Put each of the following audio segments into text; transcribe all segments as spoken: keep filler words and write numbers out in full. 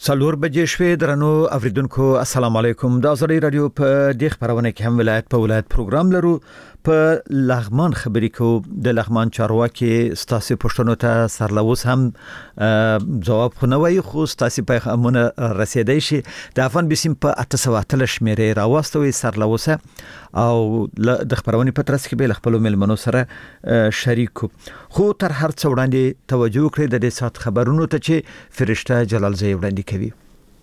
څلور بجې شوې درنو اوریدونکو السلام علیکم د ازادي رادیو په دغه خبرونه کې هم ولایت په ولایت پروګرام لرو په لغمان خبرې کو د لغمان چارواکي ستاسو پښتنو ته سرلوس هم جواب خنوي خو ستاسو پیغامونه رسیدای شي د افغان بسیم په اته سوه اتلس شمیرې راوستوي سرلوسه او د خبرونه په ترڅ کې به خپل ملمنو سره شریکو خو تر هر څو وړاندې توجه کړئ د دې سات خبرونو ته چې فرشته جلال زی وړاندې کوي.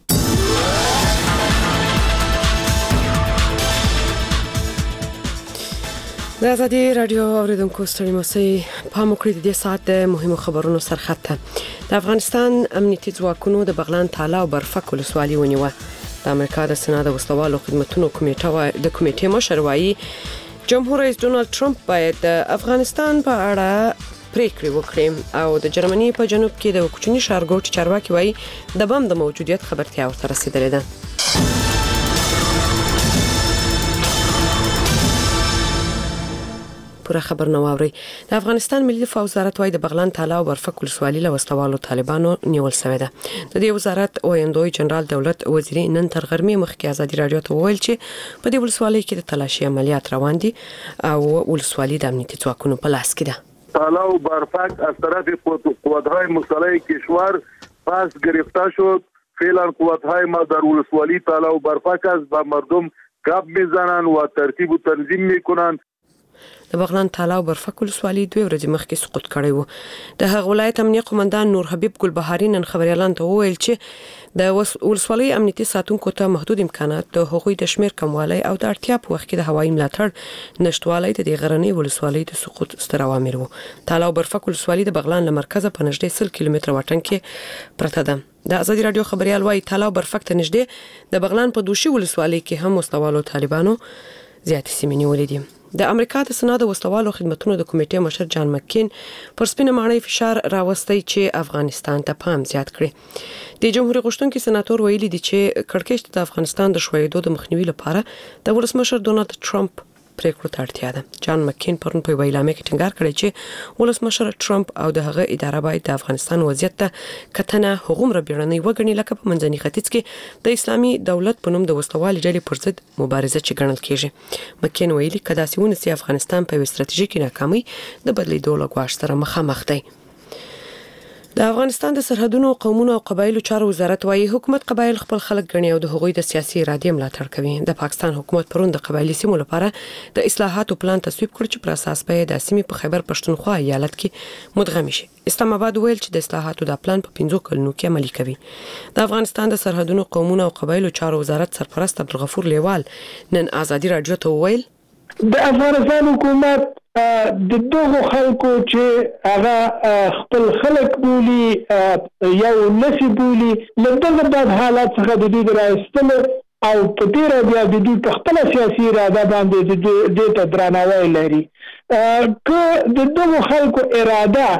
د ازادي رادیو اوریدونکو ستړي مسئ په مکرې د دې ساعت د مهمو خبرونو سرخط د افغانستان امنیتي ځواکونو د بغلان تاله او برفک ولسوالۍ ونیوه. د امریکا د سنا د وسلوالو خدماتو کمیټه د کمیټې مشر وایي جمهور رئیس ډونالد ټرمپ باید د افغانستان په اړه پریکړه وکړي او د جرمني په جنوب کې د کوچني ښارګوټ چارواکي وایي د بم د موجودیت خبرتیا ورته رسیدلې ده. پوره خبر نو اوري د افغانستان ملي دفاع وزارت وايي د بغلان تاله او برفک ولسوالۍ له وسلوالو طالبانو نیول شوې ده. د دې وزارت وایندوی جنرال دولت وزیر نن تر غرمې مخکې ازادي رادیو ته وویل چې په دې ولسوالۍ کې د تلاشي عملیات روان دي او ولسوالۍ د امنیتي ځواکونو په لاس کې ده. تاله و برفک از طرف قوت‌های مسلح کشور پس گرفته شد. فعلا قوت‌های ما در ولسوالی تاله و برفک است و مردم گپ میزنند و ترتیب و تنظیم میکنند. د بغلان تاله او برفک ولسوالۍ دوه ورځې مخکې سقوط کړی وو. د هغه ولایت امنیه قومندان نور حبیب ګلبهاري نن خبريالان ته وویل چې د ولسوالۍ امنیتي ساتونکو ته محدود امکانات د هغوی د شمیر کموالی او د اړتیا په وخت کې د هوایي ملاتړ نشټوالی د دې غرنۍ ولسوالۍ د سقوط ستر عوامل وو. تاله او برفک ولسوالۍ د بغلان له مرکزه په نږدې سل کیلومتره واټن کې پرته ده. د ازادي رادیو خبريال وايي تاله او برفک ته نږدې د بغلان په دوشي ولسوالۍ کې هم وسلوالو طالبانو زیاتې سیمې نیولې دي. د امریکا د سنا د وسلوالو خدماتو د کمیټې مشر جان مکین پر سپینه ماڼۍ فشار راوستي چې افغانستان ته پام زیات کړي. د جمهوریت غوښتونکي سناتور ویلي دي چې کړکېچ د افغانستان د شویدو د مخنیوي لپاره د ولسمشر ډونالد ټرمپ پریکړو ته اړتیا ده. جان مکین پرون په ویلامه کې ټینګار کړی چې ولسمشر ټرمپ او د هغه اداره باید د افغانستان وضعیت ته کتنه هغومره بیړنۍ وګڼي لکه په منځني ختیځ کې د اسلامي دولت په نوم د وسلوالي ډلې پر ضد مبارزه چې ګڼل کیږي. مکین ویلي کدا سیونه سي افغانستان په استراتیژیکي ناکامۍ د بدلیدو لګواښ سره مخامخ دی. د افغانستان د سرحدونو قومونو او قبایلو چارو وزارت وايي حکومت قبایل خپل خلک ګڼي او د هغوی د سیاسي ارادې ملاتړ کوي. د پاکستان حکومت پرون د قبایلی سیمو لپاره د اصلاحاتو پلان تصویب کړ چې پر اساس به د سیمې په خیبر پښتونخوا ایالت کې مدغم شي. اسلام آباد ویل چې د اصلاحاتو د پلان په پنځو کلونو کې عملي کوي. د افغانستان د سرحدونو قومونو او قبایلو چارو وزارت سرپرست عبدالغفور لیوال نن ازادي رادیو ته ویل د افغانستان حکومت د دغه خلکو چې هغه خپل خلک بولی یو نسی بولی لدغه د حالات څخه د دې راستل او په دې را بیا د دې خپل سیاسي اراده باندې د دې ته درناوی لري. که د دغه خلکو اراده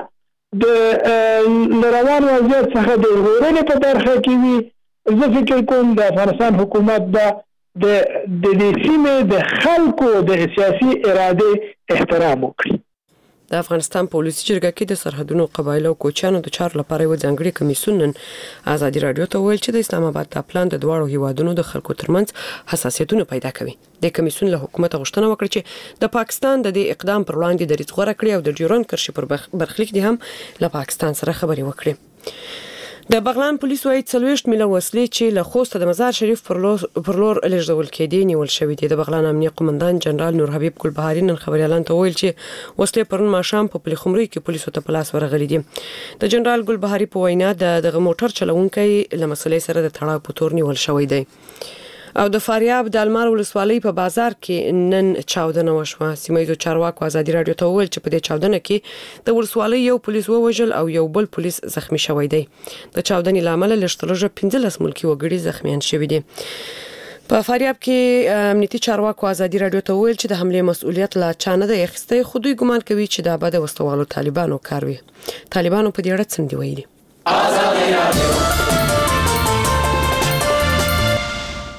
د روان وضعیت څخه د ورونې په برخه کې وي زه فکر کوم د افغانستان حکومت د د د دې سیمې د خلکو د سیاسي اراده احترام وکړي. د افغانستان پولیسي جرګه کې د سرحدونو قبایلو او کوچانو د چارو لپاره یو ځانګړي کمیسیون نن ازادي رادیو ته ویل چې د اسلام آباد د پلان د دواړو هیوادونو د خلکو ترمنځ حساسیتونه پیدا کوي. د کمیسیون له حکومت غوښتنه وکړه چې د پاکستان د دې اقدام پر وړاندې دریځ غوره کړي او د ډیورند کرښې پر برخلیک دي هم له پاکستان سره خبرې وکړي. د بغلان پولیس وايي څلوېښت میله وسلې چې له خوسته د مزار شریف پر لور پر لور لېږدول کېدې نیول شوې دي. د بغلان امنیه قومندان جنرال نور حبیب ګلبهاري نن خبريالان ته ویل چې وسلې پرون ماښام په پلي خمري کې پولیسو ته په لاس ورغلي دي. د جنرال ګلبهاري په وینا د دغه موټر چلوونکی له مسلې سره د تړاو په تور نیول شوی دی. او د فاریاب د المار ولسوالۍ په بازار کې نن چاودنه وشوه. سیمایي چارواکو ازادي رادیو ته وویل چې په دې چاودنه کې د ولسوالۍ یو پولیس ووژل او یو بل پولیس زخمی شوی دی. د چاودنې لامل لږترلږه پنځلس ملکی وګړي زخمیان شوي دي. په فاریاب کې امنیتي چارواکو ازادي رادیو ته وویل چې د حمله مسؤلیت لا چا نه دی اخیستی خو دوی ګمان کوي چې دا به د وسلوالو طالبانو کار وي. طالبانو په دې اړه څه دی ویلي؟ ازادي رادیو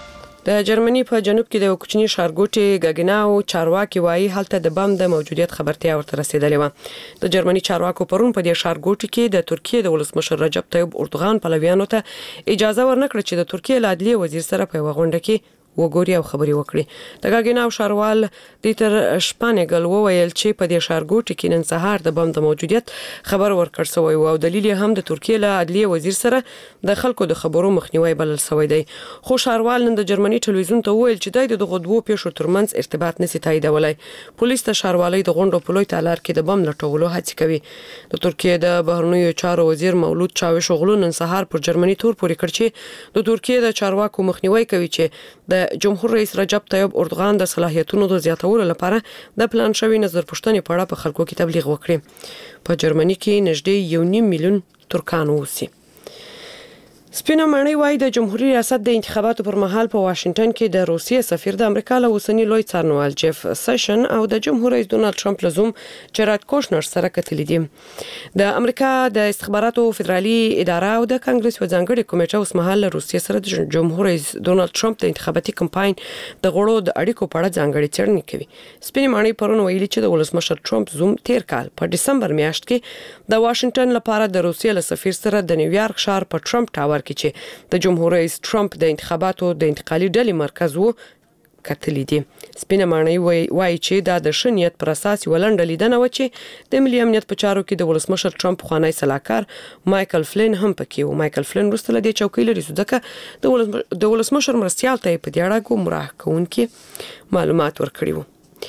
د جرمني په جنوب کې د کوچني ښارګوټي ګاګناو چارواکي وایي هلته د بم د موجودیت خبرتیا ورته رسیدلې و. د جرمني چارواکو پرون په دې ښارګوټي کې د ترکیه د ولسمشر رجب طیب اردوغان پلویانو ته اجازه ورنکړه چې د ترکیه له عدلیه وزیر سره په غونډه کې وګوري او خبري وکړي. د ګاګناو ښاروال دیتر شپانګل وویل چې په دې ښارګوټي کې نن سهار د بم د موجودیت خبر ورکړ شوی او دلیل هم د ترکیه له عدلیه وزیر سره د خلکو د خبرو مخنیوي بلل شوی دی. خو ښاروال نن د جرمني ټلویزیون ته وویل چې د دغه دوه پیښو ترمنځ ارتباط نشي تاییدولای. پولیس ته ښاروالۍ د غونډو په لوی تالار کې د بم لټولو هڅه کوي. د ترکیه د بهرنیو چارو وزیر مولود چاوشوغلو نن سهار پر جرمني تور پورې کړ چې د ترکیه د چارواکو مخنیوي کوي چې د جمهور رئیس رجب طیب اردوغان د صلاحیتونو د زیاتولو لپاره د پلان شوی نظر پوښتنې په اړه په خلکو کې تبلیغ وکړي. په جرمني کې نږدې یو نیم میلیون ترکان اوسي. سپینه ماڼۍ وايي د جمهوریت ریاست د انتخاباتو پر مهال په واشنگټن کې د روسیې سفیر د امریکا له اوسنی لوی څارنوال جيف سیشن او د جمهور رئیس ډونالد ټرمپ لزوم جراد کوشنر سره کتلې دي. د امریکا د استخباراتو فدرالي اداره او د کانګرس و ځانګړي کمیټه اوس مهال له روسیې سره د جمهور رئیس ډونالد ټرمپ د انتخاباتي کمپاین د غړو د اړیکو په اړه ځانګړي څېړنې کوي. سپینه ماڼۍ پرون ویلي چې د ولسمشر ټرمپ زوم تیر کال په دسمبر میاشت کې د واشنگټن لپاره د روسیې له سفیر سره د نیویارک ښار په ټرمپ ټاور کې چې د جمهور رئیس ټرمپ د انتخاباتو د انتقالي ډلې مرکز وو کتلې دي. سپینه ماڼۍ وایي چې دا د شنیت پر اساس ولنډ لیدنه و چې د ملي امنیت په چارو کې د ولسمشر ټرمپ خوانی صلاحکار مايكل فلین هم پکې و. مايكل فلین وروسته له دې چوکۍ لري ځکه د ولسمشر مرستيال ته په دې اړه ګمراه کوونکې معلومات ورکړي وو.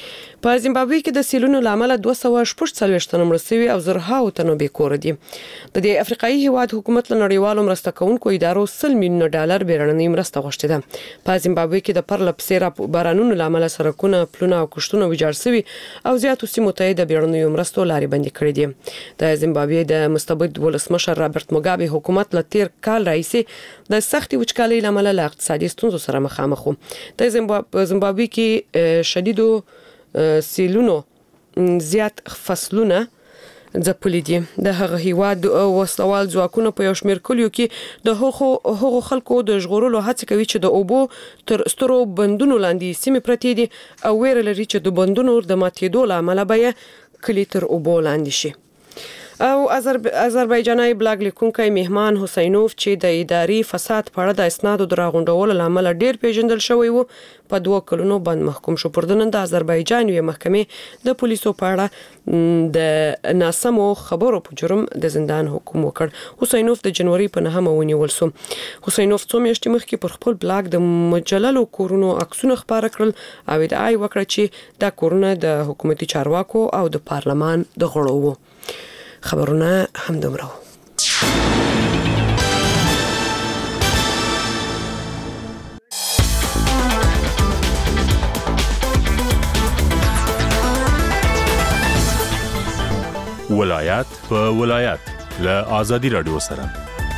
په زیمبابوې کې د سیلونو لامل دوه سوه شپږ څلوېښت تنه مړ شوي او زرهاو تنه بې کوره دي. د دې افریقایي هیواد حکومت له نړیوالو مرسته کوونکو ادارو سل میلیونه ډالر بیړنۍ مرسته غوښتې ده. په زیمبابوې کې د پرله پسې را بارانونو لامل سرکونه پلونه او کښتونه ویجاړ شوي او زیاتو سیمو ته د بیړنیو مرستو لارې بندي کړې دي. د زیمبابوې د مستبد ولسمشر رابرټ موګابي حکومت له تیر کال راهیسې د سختي وچکالۍ لامل له اقتصادي ستونزو سره مخامخ و. د زیمبابوې کې شدیدو سیلونو زیات فصلونه ځپلي دي. د هغه هیواد وسلوال ځواکونه په یو شمېر کلیو کې د هغو هغو خلکو د ژغورلو هڅه کوي چې د اوبو تر سترو بندونو لاندې سیمې پرتې دي او ویره لري چې د بندونو د ماتېدو له امله به کلی تر اوبو لاندې شي. او آذربایجاني بلاګ لیکونکی مهمان حسینوف چې د اداري فساد په اړه د اسنادو دراغونډولو لامل ډیر پیژندل شوی وو په دوه کلونو باندې محکوم شو. پر دنن د آذربایجان یو محکمې د پولیسو په اړه د ناسمو خبرو په جرم د زندان حکم وکړ. حسینوف د جنوري په نهمه ونیول شو. حسینوف څو میاشتې مخکې پر خپل بلاګ د مجللو کورونو عکسونه خپاره کړل او ادعا وکړه چې دا کورونه د حکومتي چارواکو او د پارلمان د غړو وو. خبرونه هم دومره وو. ولایت په ولایت له آزادي رادیو سره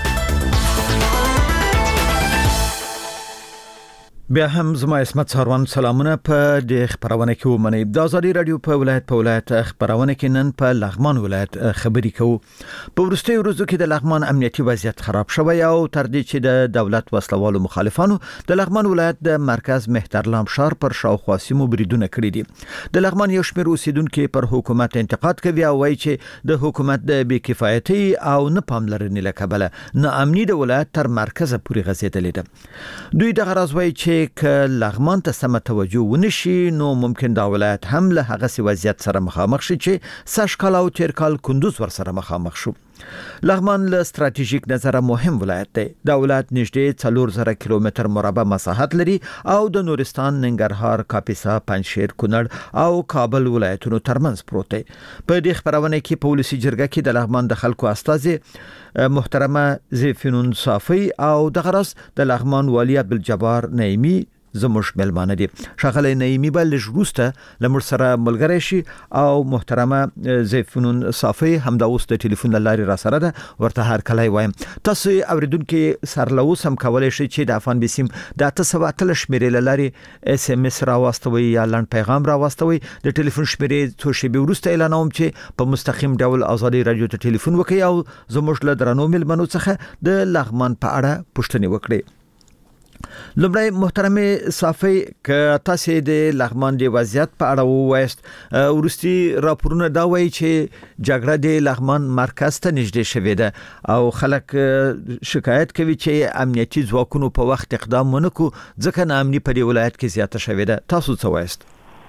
بیا هم زما اسمت سروان سلامونه په د خبرونه کې ومنئ. د آزادي رادیو په ولایت په ولایت خبرونه کې نن په لغمان ولایت خبري کوو. په ورستي ورځو کې د لغمان امنیتي وضعیت خراب شوی او تر دې چې د دولت وسلوالو مخالفانو د لغمان ولایت د مرکز مهترلام ښار پر شاوخوا سیمو بریدونه کړی دي. د لغمان یو شمېر اوسیدونکو پر حکومت انتقاد کوي او وایي چې د حکومت د بې کفایتي او نه پاملرنې له کبله نه امني د ولایت تر مرکز پورې غځېدلې ده. دوی د غرض وایي چې که لغمان ته سم توجه ونشي نو ممکن دا ولایت هم له هغه سی وضعیت سره مخامخ شي چې سشکال او تیرکال کندوز ور سره مخامخ شو. لغمان له ستراتیژیک نظره مهم ولایت دی. دا ولایت نږدې څلور زره کیلومتر مربع مساحت لري او د نورستان، ننګرهار، کاپیسا، پنجشیر، کونړ او کابل ولایتونو ترمنځ پروت دی. په دې خبرونه کې په ولسی جرګه کې د لغمان د خلکو استازي محترمه زیفنون صافی او د غرض د لغمان والی عبدالجبار نعیمی زموږ ملمانه دي. شغله نعیمی بل جروسته لمر سره ملګری شي او محترمه زیفنون صافی هم د اوس د ټلیفون لاري را سره ده ورته هر کله وایم. تاسو اوریدونکو سرلوس هم کولای شئ چې د افغان بسیم د تاسو واتل شمیرې لاري اس ام اس را واستوي یا لن پیغام را واستوي. د ټلیفون شمیرې څو شی به ورسته اعلانوم چې په مستقیم ډول آزادي رادیو ته ټلیفون وکړي او زموږ له درنو ملمنو څخه د لغمان په اړه پوښتنه وکړي. لمړی محترم صافی ک تاسو د لغمان د وضعیت په اړه وایست ورستي راپورونه دا وایي چې جګړه د لغمان مرکز ته نږدې شوې ده او خلک شکایت کوي چې امنیتي ځواکونو په وخت اقدام ونه کو ځکه ناامني په ولایت کې زیاته شوې ده. تاسو څه وایست؟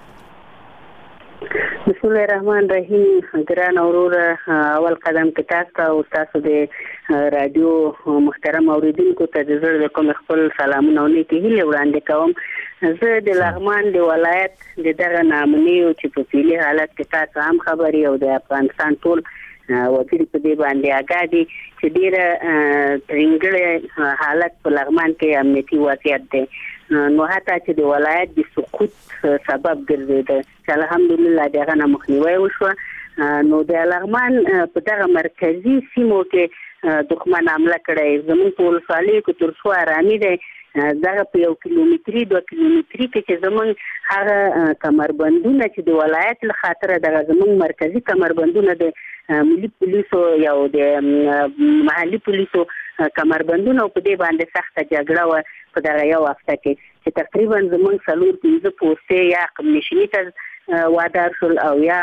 بسم الله الرحمن الرحیم. ګران اورور اول قدم کې تاسو او تاسو د رادیو محترم اوریدونکو ته د زړه کوم خپل سلامونه او نیکی هیله وړاندې کوم. زه د لغمان د ولایت د دغه نامني او چې په فعلی حالت کې تاسو هم خبري او د افغانستان ټول وزیر په دې باندې اگادي چې ډیره ترنګړې حالت په لغمان کې امنیتي وضعیت دی نو حتی چې د ولایت د سقوط سبب ګرځیدل چې الحمدلله دغه نه مخنیوي وشو. نو د لغمان په دغه مرکزی سیمو کې دښمن حمله کړې زموږ په ولسوالۍ کې تر څو آرامي دی دغه په یو کیلومتري دوه کیلومتري کې چې زموږ هغه کمربندونه چې د ولایت له خاطر دغه زموږ مرکزی کمربندونه د ملي پولیسو یا د محلي پولیسو کمربندونه په دې باندې سخته جګړه و په دغه یو هفته کې چې تقریبا زموږ څلور پنځه پوستې یا کمنیشني ته وادار شول او یا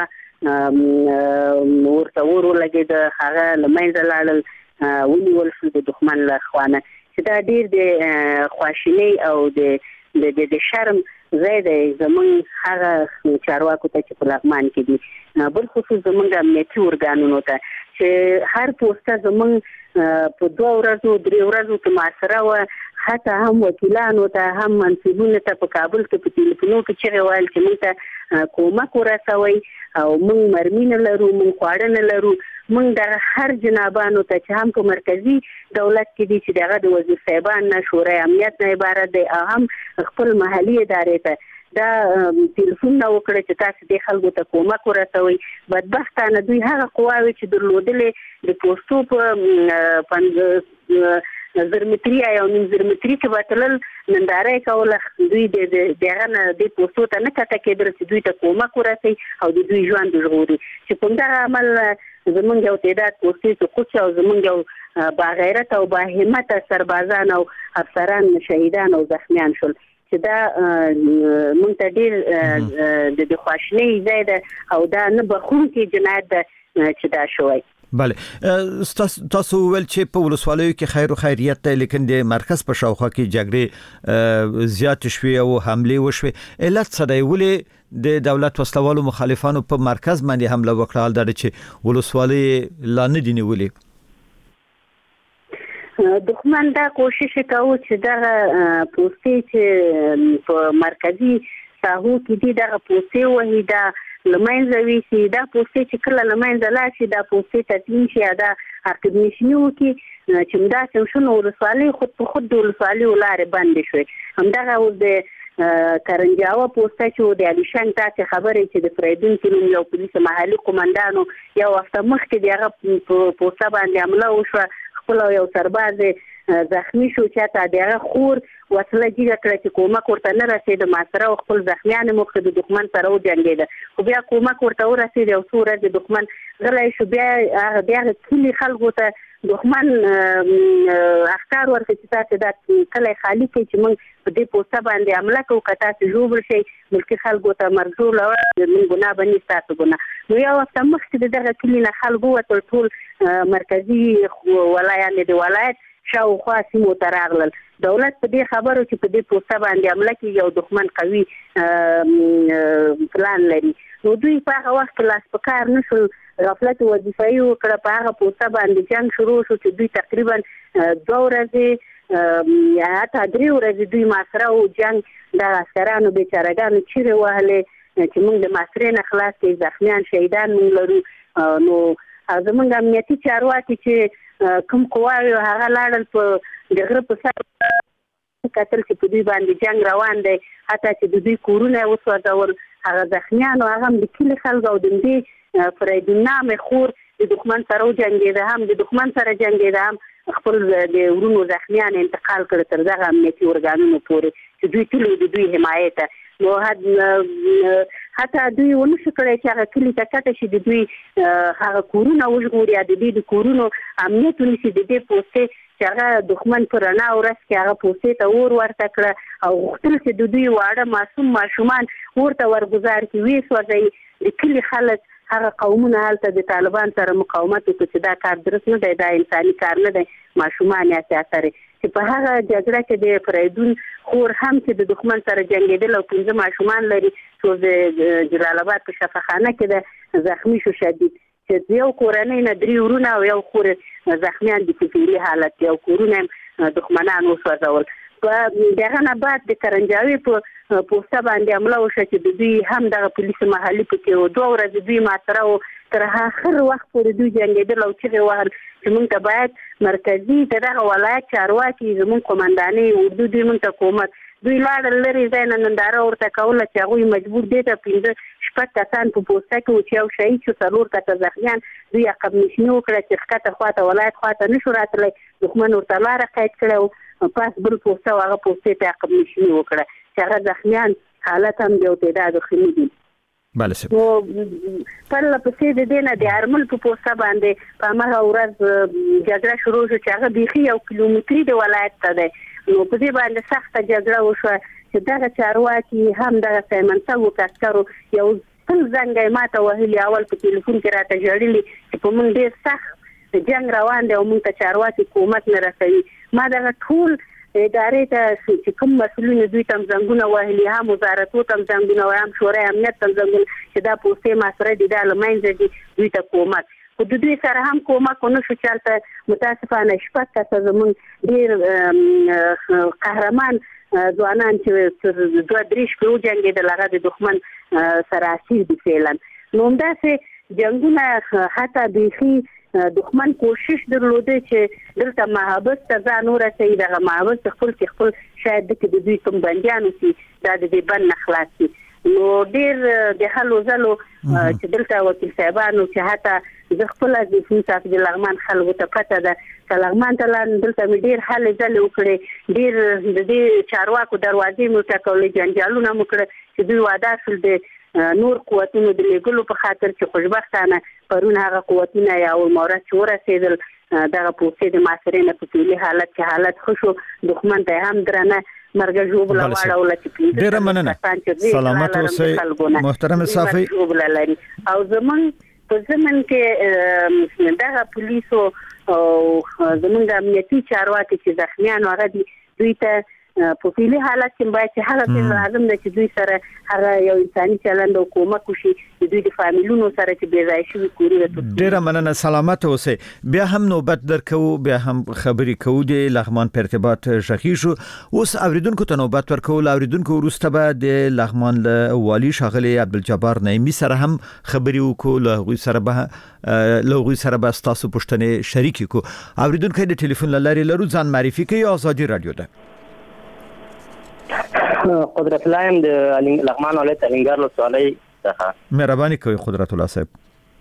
ورته ورولګېد هغه له منځه لاړل ونیول شو د دښمن له خوانه چې دا ډېر د خواشینۍ او د د شرم ځای دی زموږ هغه چارواکو ته چې په لغمان کې دي بل خصوص زموږ د امنیتي ارګانونو ته چې هر پوسټه زموږ په دوه ورځو درې ورځو کې محاصره وه حتی هم وکیلانو ته هم منصبونو ته په کابل کې په ټلیفونو کې چغې ویل چې موږ ته کومک ورسوئ او موږ مرمي نه لرو موږ خواړه نه لرو موږ د هر جنابانو ته چې هم په مرکزی دولت کې دي چې دغه د وزیر صاحبان نه شورای امنیت نه عبارت دی او هم خپل محلي ادارې ته دا ټلیفون نو کړی چې تاسو د خلکو ته کومک ورسوي. بدبختانه دوی هغه قواوی چې درلودلې د پوسټو په پنځه زرمتري یا نیم زرمتري کې وتلل ننداره کوله دوی د دغه نه د پوسټو ته نه کته کېدل چې دوی ته کومک ورسوي او د دوی ژوند ژغوري چې کوم دا عمل زمونږ یو تعداد پوسټي سقوط او زمونږ یو باغیرت او باهمت سربازان او افسران شهیدان او زخمیان شول چې دا مونږ ته ډېر د خواشینۍ ځای ده او دا نه بخښونکی جنایت ده چې دا شوی. بله تاسو ول چې په ولسوالیو کې خیر او خیریت ته لیکن د مرکز په شاوخوا کې جګړې زیات شوي او حمله وشوي علت څه دی ولې د دولت وسلوالو مخالفانو په مرکز باندې حمله وکړه د چې ولسوالۍ لا نه دي نیولې؟ دښمن دا کوشش کوي چې دا پوسټي چې په مرکزی ساحو کې دي دا پوسټي وهي دا لمنځه ویسي دا پوسټي چې کله لمنځه لاشي دا پوسټي تدین شي دا عقب نشنیو کې چې دا څنګه ولسوالۍ خود په خود د ولسوالۍ ولارې بند شوي همدغه اوس د کرنجاوه پوسټه چې د الیشن تاسو خبرې چې د فریدون کې یو پولیس محلي قومندانو یو وخت مخکې دغه پوسټه باندې حمله وشوه خپل یو سرباز زخمی شو چې تا دغه خور وسله جګه کړه چې کومک ورته نه رسید ماسره او خپل زخمیان مخ د دښمن سره وجنګید خو بیا کومک ورته ورسید او څو ورځې دښمن غلی شو بیا هغه بیا ټول خلکو ته دښمن اخکار ورته چې تاسو دا کله خالی کې چې موږ په دې پوسټه باندې حمله کوو که تاسو جوړ شئ ملکي خلکو ته مرجو لور موږ ګناه بني تاسو ګناه نو یو وخت مخکې د دغه کلی نه خلکو وتل ټول مرکزی ولایت د ولایت شاوخوا سیمو ته راغلل دولت په دې خبرو چې په دې پوسټه باندې حمله کوي یو دښمن قوي پلان لري نو دوی په هغه وخت کې لاس په کار نه شول غفلت وظیفوي وکړه په هغه پوسټه باندې جنګ شروع شو چې دوی تقریبا دوه ورځې یا حتی درې ورځې دوی محاصره او جنګ د عسکرانو بیچارهګانو چیرې وهلې چې موږ د محاصرې نه خلاص کړي زخمیان شهیدان موږ لرو نو زموږ امنیتي چارواکي چې کوم قواوي هغه لاړل په دغه په سر کتل چې په دوی باندې جنگ روان دی حتی چې د دوی کورونه وسوځول هغه زخمیان او هغه د کلی خلک او د دې فریدون نامه خور د دښمن سره وجنګېده هم د دښمن سره جنګېده هم خپل د ورونو زخمیان انتقال کړ تر دغه امنیتي ارګانونو پورې چې دوی ټول د دوی حمایت نو حتی دوی ونه شکړي چې هغه کلی ته کټه شي د دوی هغه کورونه وژغوري د دې د کورونو امنیت ونیسي د دې پوسټې چې هغه دښمن پر نه اورس کې هغه پوسټې ته ور ورته کړ او غوښتل چې د دوی واړه معصوم ماشومان ورته ورګزار کړي وي سوځي د کلی خلک هغه قومونه هلته د طالبان سره مقاومت وکړي چې دا کار درست نه دی دا انساني کار نه دی ماشومان یا سیاسره چې په هغه جګړه کې د فریدون خور هم چې د دښمن سره جنگیدل او پنځه ماشومان لري چې د جلال آباد په شفاخانه کې د زخمی شو شدید چې یو کورنۍ نه درې ورونه او یو خور زخمیان دي په فعلي حالت یو کورونه دښمنان وسوځول په دغه نه بعد د کرنجاوي په پوسټه باندې عمله وشو چې د دوی هم د پولیس محلي پکې او دوه ورځې دوی ماتره او تر اخر وخت پورې دوی جنگیدل او چې وهل چې موږ ته باید مرکزی دغه ولایت چارواکي زموږ قومنداني اردو دوی موږ ته حکومت دوی لاړ لري ځای ننداره ورته کوله چې هغه مجبور دي ته پنځه شپږ کسان په پوسټه کې چې یو شهید شو څلور کسه زخمیان دوی عقب نشیني وکړه چې ښکته خواته ولایت خواته نشو راتلی دښمن ورته لاره قید کړه پاس بل پوسټه هغه پوسټه ته عقب نشیني وکړه چې هغه زخمیان حالت هم یو تعداد خمي دي بله سه نو پر لپسې د دې نه د ارمل په پوسټه باندې په هغه ورځ جګړه شروع شو چې هغه بيخي یو کیلومتري د ولایت ته ده نو په دې باندې سخته جګړه وشوه چې دغه چارواکي هم دغه سیمنسا وکړو یو څل څنګه ماته وهلي اول په ټلیفون کې راته جوړلی چې په مونږ ډیر سخت جنگ روان دی او مونږ ته چارواکي حکومت نه رسوي ما دغه ټول ادارې ته چې کوم مسؤلین دوی تم څنګه وهلي هم وزارتو تم څنګه هم شورای امنیت تم څنګه چې دا پوسټه ما سره د دال ماینځ دي دوی ته کومک خو د دوی سره هم کومک ونه شو چلته متاسفانه شپږ کسه زمون ډیر قهرمان ځوانان چې دوه درې شپې جنگیدل هغه د دښمن سره اسیر دي فعلا نو همداسې جنگونه حتی بيخي دښمن کوشش درلوده چې دلته محبس ته ځان ورسوي دغه محبس خپل خپل شاید د دوی کوم بنديان وي دا د دې بند خلاص شي نو ډیر د حلو زلو چې دلته وکیل صاحبانو چې حتی د خپل د فنصاف د لغمان خلکو ته پته ده لغمان ته لاندې دلته ډیر حل زلو وکړي ډیر د دې چارواکو دروازې مو ټکولې جنجالونه مو کړ چې دوی وعده کړل د نور قوتونو د لیګلو په خاطر چې خوشبختانه پرون هغه قوتونه یا او مورات چې ورسېدل دغه پوسټې د ماسرینه په ټولي حالت کې حالت خوشو دښمن ته هم درنه مرګ جوړ لاوړل چې ډیر مننه سلامت اوسئ محترم صافي او زمون په زمن کې دغه پولیسو او زمونږ امنیتي چارواکي چې زخمیان هغه دي دوی ته په فعلي حالت کې باید چې هغه څه لازم ده چې دوی سره هغه یو انساني چلند او کومک وشي د دوی د فامیلونو سره چې بې ځای شوي کورونه ډیره مننه سلامت اوسئ بیا هم نوبت درکو بیا هم خبري کوو د لغمان په ارتباط شخي شو اوس اوریدونکو ته نوبت ورکو اوریدونکو وروسته به د لغمان له والی شاغلي عبدالجبار نعیمی سره هم خبري وکړو له غوي سره به له غوي سره به تاسو پښتنه شریک کو اوریدونکو د ټلیفون لاري لرو ځان معرفي کوي آزادي رادیو ده قدرت الله د لغمان ولایت الینګار ولسوالۍ څخه مهرباني کوي قدرت الله صاحب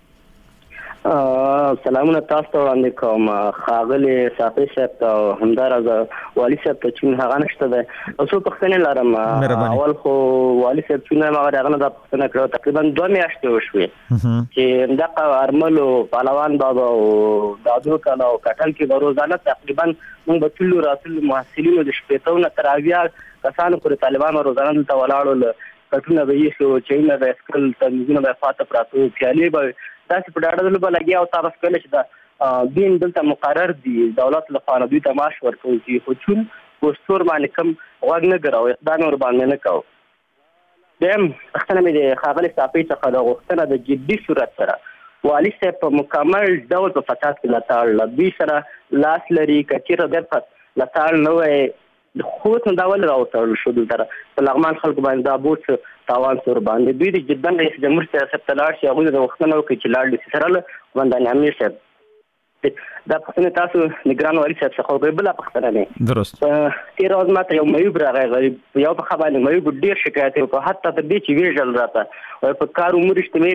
سلامونه تاسو ته وړاندې کوم خاغلی صافي صاحب ته همدارنګه والي صاحب ته چې هغه نشته ده اوسو پښتنه لرم اول خو والي صاحب چې ما هغه نه د پښتنه کړو تقریبا دوه میاشتې وشوي چې دغه ارملو پهلوان بابا او دادو کلا او کټل کې روزانه تقریبا موږ به ټول راتل محصلینو د شپېتو تر اویا کسانو پر طالبانو روزانه ته ولاړو کټونه به یې شو چې نه د اسکل تنظیمونه به فاته پراتو پیالې به تاسو په ډاډه دل بلګي او تاسو کله چې دا دین دلته مقرر دي دولت لپاره دوی ته معاش ورکوي چې خو چون پوسټور باندې کم وغ نه ګراو اقدام ور باندې نه کاو دیم اختنه مې د خاغلی صافي څخه د غوښتنه د جدي صورت سره والي صاحب په مکمل ډول په فساد کې لاتاړ دوی سره لاس لري کچېره د پات لاتاړ نه وي خو څنګه دا ول راوتل شو دلته په لغمان خلکو باندې دا بوت تاوان سور باندې دوی د جدن رئیس جمهور سیاست تلاش یا غوډه د وختونو کې چې لاړ دي سره باندې امیر صاحب دا پښتنه تاسو نگران والي صاحب څخه به بل پښتنه نه درست تیر ورځ ماته یو مېوب راغی غریب یو په خبره مېوب ډیر شکایت او حتی تر دې چې ویژل راته او په کار عمر اجتماعي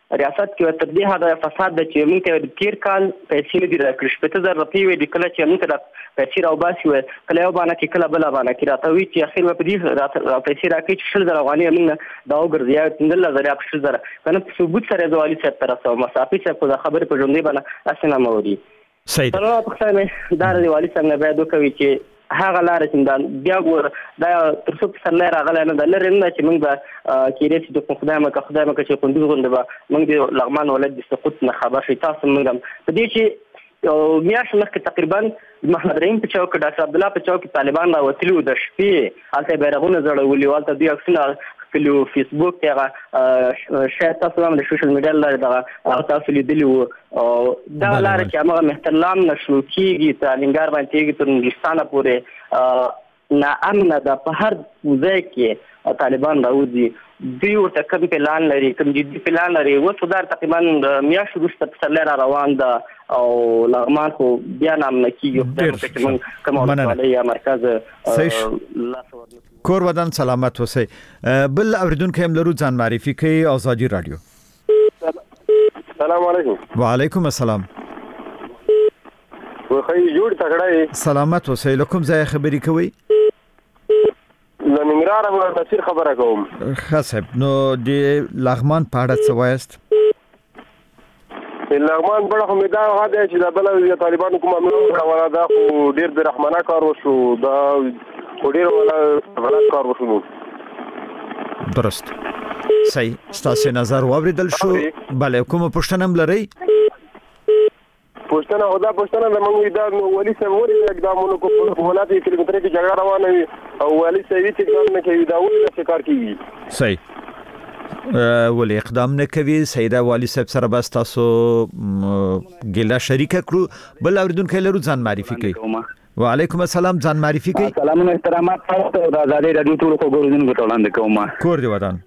ریاست کې تر دې حده فساد د چې موږ ته تیر کال پیسې نه دي راکړي شپږ زره روپۍ وې د کله چې موږ ته پیسې راوباسي وې کله یو باندې کې کله بل باندې کې راته وی چې اخر په دې پیسې راکړي چې شل زره افغانۍ موږ دا وګرځي پنځه زره په شل زره کنه په ثبوت سره د والي صاحب طرف او مسافي صاحب کو دا خبر په ژوندۍ باندې اسنه موري صحیح دا په څه دا د والي صاحب نه باید وکوي چې هغه لار چې بیا ګور دا تر څو سره نه راغلی نه د لري نه چې موږ به کېدای شي د خدای مکه خدای مکه چې کندوز غونډه به موږ د لغمان ولایت د سقوط نه خبر شي تاسو موږ په دې چې میاشت مخکې تقریبا محمد رحیم په چوک ډاکټر عبد الله په چوک طالبان راوتلي د شپې هلته بیرغونه زړولي هلته دوی عکسونه کلو فیسبوک ته شاید تاسو هم د سوشل میډیا لاره دغه تاسو لیدلی وو دا لاره چې هغه محترم نشو کېږي تالنګار باندې کېږي تر نورستانه پورې نا امنه ده په هر ځای کې طالبان راوځي دوی ورته کوم پلان لري کوم جدي پلان لري اوس دا تقریبا میاشت وروسته پسرلی را روان ده او لغمان خو بیا نامنه کېږي کوم ولایت یا مرکز کور ودان سلامت اوسئ بل اوریدونکو هم لرو ځان معرفي کوي آزادي رادیو السلام علیکم وعلیکم السلام وخی جوړ تکړه سلامت اوسئ لکم ځای خبري کوي لنګرار او نصیر خبره کوم خاصب نو د لغمان په اړه څه وایست لغمان بڑا خمیدا غاده چې د بل طالبانو کومه مله ولا دا خو ډیر د رحمانه کار وشو دا ډیر ولا غلط کار وشو درست صحیح ستاسو نظر واوریدل شو بله کومه پښتنم لري پښتنه خدا پښتنه د موږ دا ولي سموري اقدامونو کو په ولادت کیلومتر کې جګړه روانه وي او ولي سوي چې ځان نه کوي دا ولې څه کار کوي صحیح ولې اقدام نه کوي سیده والی صاحب سره بس تاسو ګیلا شریک کړو بل اوریدونکو لرو ځان معرفي کوي وعلیکم السلام ځان معرفي کوي سلام احترامات تاسو د آزادي رادیو ټول خو ګورونکو ته وړاندې کوم کور دی ودان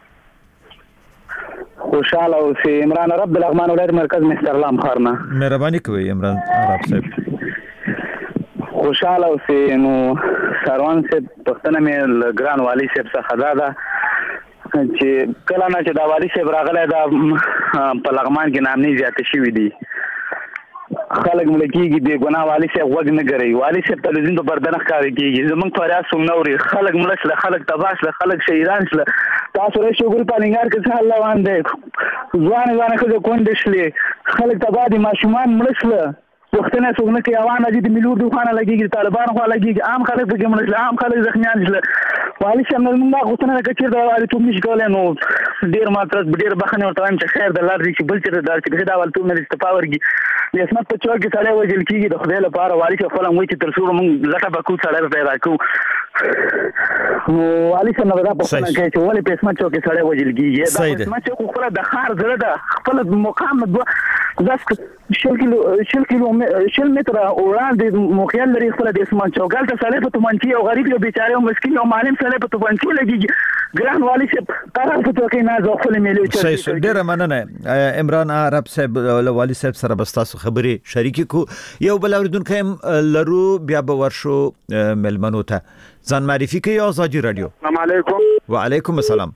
خوشاله او سي عمران عرب د لغمان ولایت مرکز مسترلام خارنه مهرباني کوي عمران عرب صاحب خوشاله او سي نو سروان سے پښتنه مې ګران والی صاحب څخه دا چې کله نه چې دا والی صاحب راغلی دا په لغمان کې نامني زیاته شوې دي خلک ملکیږي د ګناه والی صاحب وګ نه کوي والی صاحب تلویزیون په پرده نه ښکاري کېږي زمونږ فریاد سم نه اوري خلک مړه شله خلک تباه شله خلک شهیدان شله تاسو راشئ ګل په ننګار کې څه حال روان دی ځوانې ځوانې ښځې کونډې شلې خلک تباه دي ماشومان مړه شله پښتنه څوک نه کوي اوان دي د ملور دوخانه لګيږي طالبان خو لګيږي عام خلک پکې مړه شله عام خلک زخمیان شله والی صاحب نن موږ غوښتنه کچیر دا والی ته نشي کولای نو ډیر ماتره ډیر بخنه ورته وایم چې خیر د لار دي چې بل چې دا چې دا ولته مې استفاده ورګي د اسمت په چوک کې سړی وجل کېږي د خدای لپاره والی صاحب خپل موږ چې تر څو موږ لټه بکو سړی پیدا کوو نو والی صاحب نو دا په څنګه کې چې ولې په اسمت چوک کې سړی وجل کېږي دا اسمت چوک خپل د خار زړه ده خپل مقام دوه داس شل کیلو شل کیلو شل متر وړاندې موخیل لري خپل د اسمت چوک ګل ته سړی په تومنچي او غریب یو بیچاره او مسکین او معلم سړی په تومنچي لګيږي ګران والی صاحب قرار په توګه نه ځو خپل ملي صحیح صحیح ډیر مننه عمران عرب صاحب والی صاحب سره بس تاسو خبري شریک کو یو بل اوریدونکو لرو بیا به ورشو ملمنو ته ځان معرفي کوي آزادي رادیو السلام علیکم وعلیکم السلام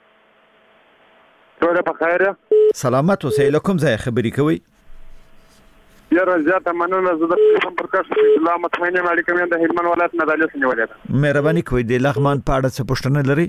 ټول په خیر سلامت اوسئ لکم ځای خبري کوي یاره زیاته مننه زه د سمپرک شوم الله مطمئنه مالک مې د هلمند ولایت نه دالې سنولې ده مهرباني کوي د لغمان په اړه څه پوښتنه لري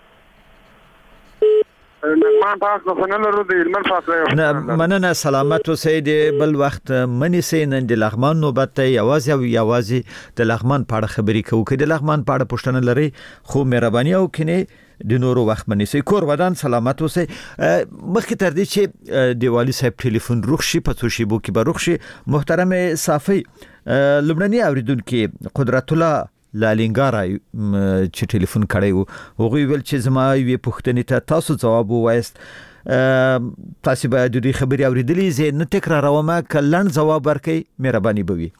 لغمان پاس نه لرو د هلمند پاس نه مننه سلامت اوسئ د بل وخت منی سي نن د لغمان نوبت ته یوازې او یوازې د لغمان په اړه خبري کوو کې د لغمان په اړه پوښتنه لري خو مهرباني او کني د نورو وخت منی سي کور ودان سلامت اوسئ مخکې تر دې چې د والی صاحب ټلیفون روخ شي په څو شیبو کې به روخ شي محترم صافي لبناني اوریدونکو قدرت الله لالینګارا چې ټلیفون کړی وو هغه ویل چې زما یوې پوښتنې ته تاسو جواب وایست تاسو به د دې خبرې اوریدلې زه نه تکراروم کلن جواب ورکړئ مهرباني بوي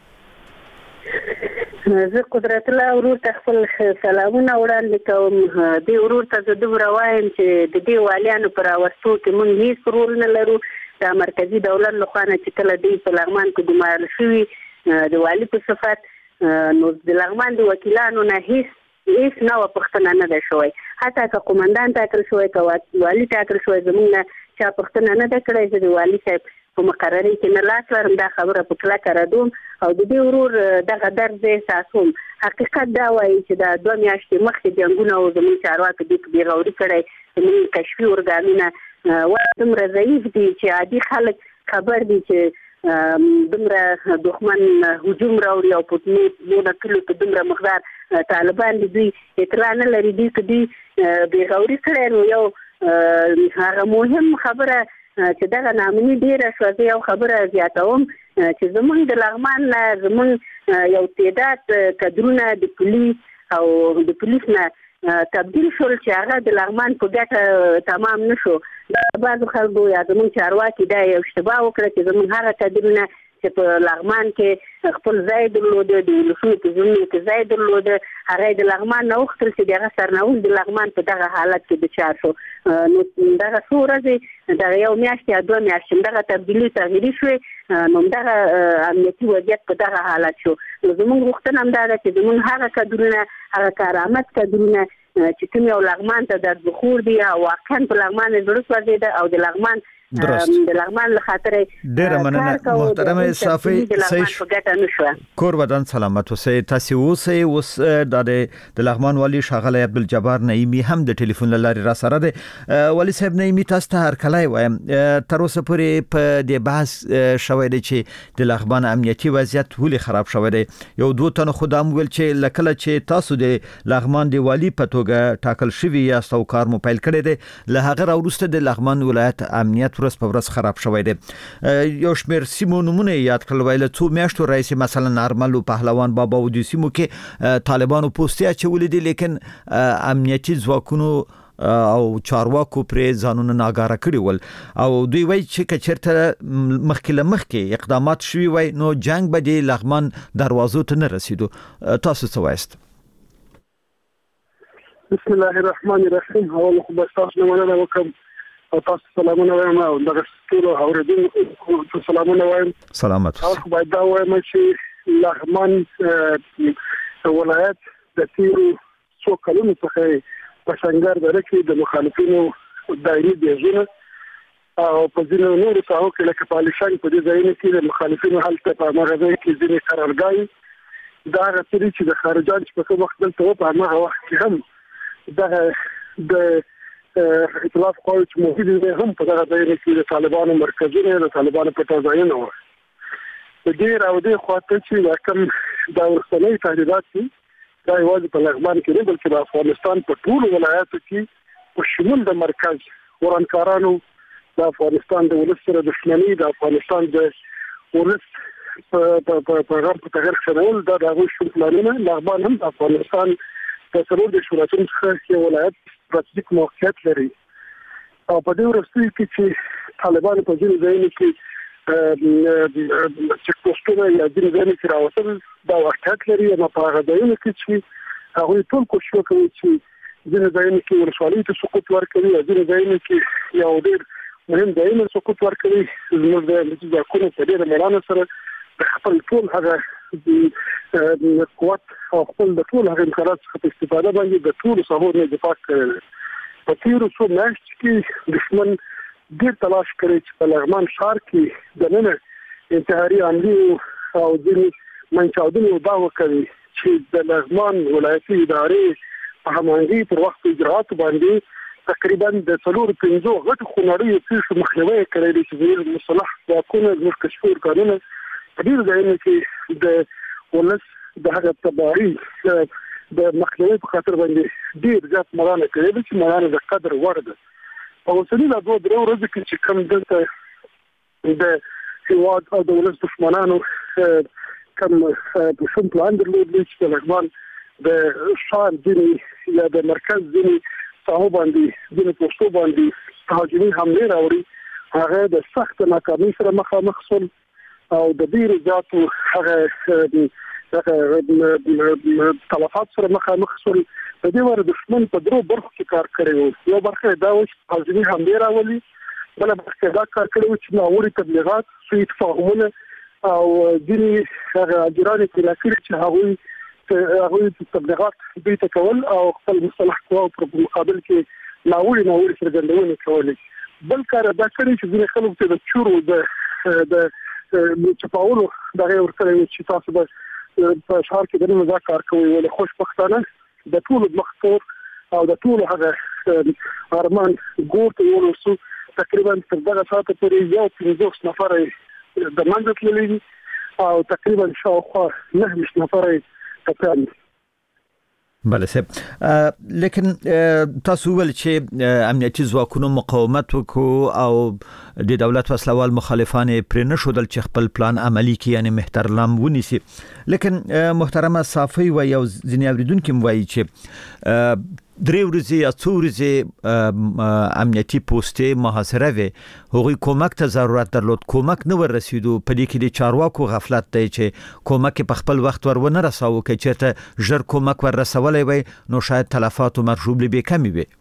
زه قدرت الله ورور ته خپل سلامونه وړاندې کوم د ورور ته زه دومره وایم چې د دې والیانو پر راوستو کې مونږ هیڅ رول نه لرو د مرکزي دولت لخوا نه چې کله دوی په لغمان کې ګمارل شوي د والي په صفت نو د لغمان د وکیلانو نه هیڅ هیڅ نوه پوښتنه نه ده شوی حتی که قومندان ټاکل شوی که والي ټاکل شوی زموږ نه چې پښتنه نه د کړای چې د والي صاحب په مقرري کې نه لاس لرم دا خبره په کله کړم او د دې ورور دغه درد احساسوم. حقیقت دا وایي چې دا دوه میاشتې مخکې جنگونه او زموږ چارواکي د بیغوري کړی زموږ کشفي ارګانونه وایي ضعیف دي چې عادي خلک خبر دي چې دومره دښمن هجوم راوړي او په دې کلو کې دومره مقدار طالبان دي دوی اطلاع نه لري دي چې دوی بیغوري کړی نو یو هغه مهم خبره چې دغه نامني ډیره شوه یو خبره زیاتوم چې زموږ د لغمان نه زموږ یو تعداد کډرونه د پولیس او د پولیس نه تبدیل شول چې هغه د لغمان په ګټه تمام نشو. بعض خلکو یا زموږ چارواکي دا یو اشتباه وکړه چې زموږ هغه کډرونه چې په لغمان کې خپل ځای درلوده د ولسونو په زمینه کې ځای درلوده هغه د لغمان نه وختل چې دغه سرنوشت د لغمان په دغه حالت کې د چار شو. نو دغه څو ورځې دغه یو میاشت یا دوه میاشتې دغه تبدیلي تغییري شوې نو دغه امنیتي وضعیت په دغه حالت شو. نو زموږ غوښتنه هم دا ده چې زموږ هغه کډرونه هغه کارآمد کډرونه چې کوم یو لغمان ته د بخور دی او واقعا په لغمان زړه سوځي او د لغمان د لغمان له خاطر ډیره مننه محترمه صافی سید کور ودان سلامت اوسئ. تاسو اوسئ اوس د لغمان والی شاغله عبدالجبار نعیمی هم د ټلیفون لاري را سره ده. والی صاحب نعیمی تاسو ته هر کله وایم تر اوسه پورې په دې بحث شوې دي چې د لغمان امنیتي وضعیت ولې خراب شوی دی. یو دوه تنه خدام ویل چې لکه چې تاسو د لغمان دی والی په توګه ټاکل شوی یا ستو کار مو پیل کړی دی له هغه راوروسته د لغمان ولایت امنیت ورځ په ورځ خراب شوی دی. یو شمیر سیمو نمونه یاد کړل ویل څو میاشتو رئیس مثلا نارمل او پهلوان بابا و د سیمو کې طالبانو پوسټیا چولې دي لیکن امنیتي ځواکونو او چارواکو پرې ځانونه ناګاره کړی ول او دوی وایي چې کچرته مخکله مخکې اقدامات شوي وای نو جنگ به د لغمان دروازو ته نه رسیدو. تاسو څه وایست؟ بسم الله الرحمن الرحیم. اول خو بس تاسو نه مننه وکم او تاسو سلامونه وایم او دغه ټول اوریدونکو سلامونه وایم. سلامت. او خو باید دا وایم چې لغمان ولایت د تیرو څو کلونو څخه په څنګه درکې د مخالفینو دایري دیونه او په ځینو نورو ساحو کې لکه پالیشان په دې ځایونو کې د مخالفینو حالت په هغه ځای کې ځینې قرارګاهي دا غوښتي چې د خارجان چې په کوم وخت دلته په هغه وخت کې هم د د اطلاف قوي چې موجود دي هم په دغه ځای کې د طالبانو مرکزونه د طالبانو په تازهینه و د دې راوړې خواته چې کوم د ورسنۍ تهدیدات دي دا یوازې په لغمان کې نه بلکې د افغانستان په ټول ولایاتو کې په شمول د مرکز ورانکارانو د افغانستان د ولس سره دښمنۍ د افغانستان د ولس په په پیغام په تغیر شنول دا د هغوی شو پلانونه لغمان هم د افغانستان په څلور د شوراتونو څخه یو ولایت ستراتیژیک موقعیت لري او په دې ورستۍ کې چې طالبان په ځینو ځایونو کې چک پوسټونه یا ځینې ځایونو کې راوستل دا واقعیت لري نو په هغه ځایونو کې چې هغوی ټول کوشش کوي چې ځینې ځایونو کې ولسوالۍ ته سقوط ورکوي او ځینې ځایونو کې یو ډېر مهم ځایونه سقوط ورکوي. زموږ د امنیتي ځواکونو په ډېره مېړانه سره خپل ټول هغه قوت او خپل د ټول هغه امکانات څخه په استفاده باندې د ټول ساحو نه دفاع کوي. په تیرو څو میاشتو کې دښمن ډېر تلاش کوي چې په لغمان ښار کې د نن انتحاري عملې او ځینې منچاودنې دا وکړي چې د لغمان ولایتي ادارې په هماهنګۍ پر وخت اجراءات باندې تقریبا د څلور پنځو غټو خونړیو پیښو مخنیوی کړی دی چې زموږ مسلح ځواکونه زموږ کشفي ارګانونه په دې ځایونو کې د ولس د هغه تباهي د مخنیوي په خاطر باندې ډېر زیات مرانه کوي چې مرانه د قدر وړ ده. په اوسني د دوه درې ورځې کې چې کوم دلته د هیواد او د ولس دښمنانو کوم په شوم پلان درلود چې د لغمان د ښار ځینې یا د مرکز ځینې ساحو باندې ځینې پوسټو باندې تهاجمي حملې راوړي هغه د سخت ناکامۍ سره مخامخ شول او د ډېرو زیاتو هغه هغه تلفات سره مخامخ شول. د دې وړ دښمن په درو برخو کې کار کړی و. یو برخه دا و چې تهاجمي حملې راولي بله برخه دا کار کړی و چې ناوړي تبلیغات سوء تفاهمونه او ځینې هغه اجران یې پیدا کړي چې هغوی هغوی تبلیغات دوی ته کول او خپل مصالح قواو پر مقابل کې ناوړي ناوړي څرګندونې کولې. بل کار دا کړی چې د خلکو ته د چورو د د چپاولو دغه ورکړی چې تاسو به په شهر کې د نوم کار کوي ولې خوشبختانه د ټول مخکور او د ټول هغه ارمان ګور ته ورسو تقریبا تر دغه ساعت پورې یو پنځوس نفر د منځ تللی او تقریبا شاوخوا نه نفر کپان. بله صاحب لیکن تاسو ول چې امنیتي ځواکونو مقاومت وکړو او د دولت وسلوال مخالفان پر نه شودل چې خپل پلان عملی کړي یعنی محترم ونیسي لیکن محترمه صافی و یو ځینې اوریدونکو وایي چې درې ورځې یا څو ورځې امنیتي پوسټې محاصره وي هغوی کومک ته ضرورت درلود کومک نه ورسېدو په دې کې د چارواکو غفلت دی چې کومک په خپل وخت ور ونه رساو کې چېرته ژر کومک ور رسولای وي نو شاید تلفات او مرجوب به کمی وي.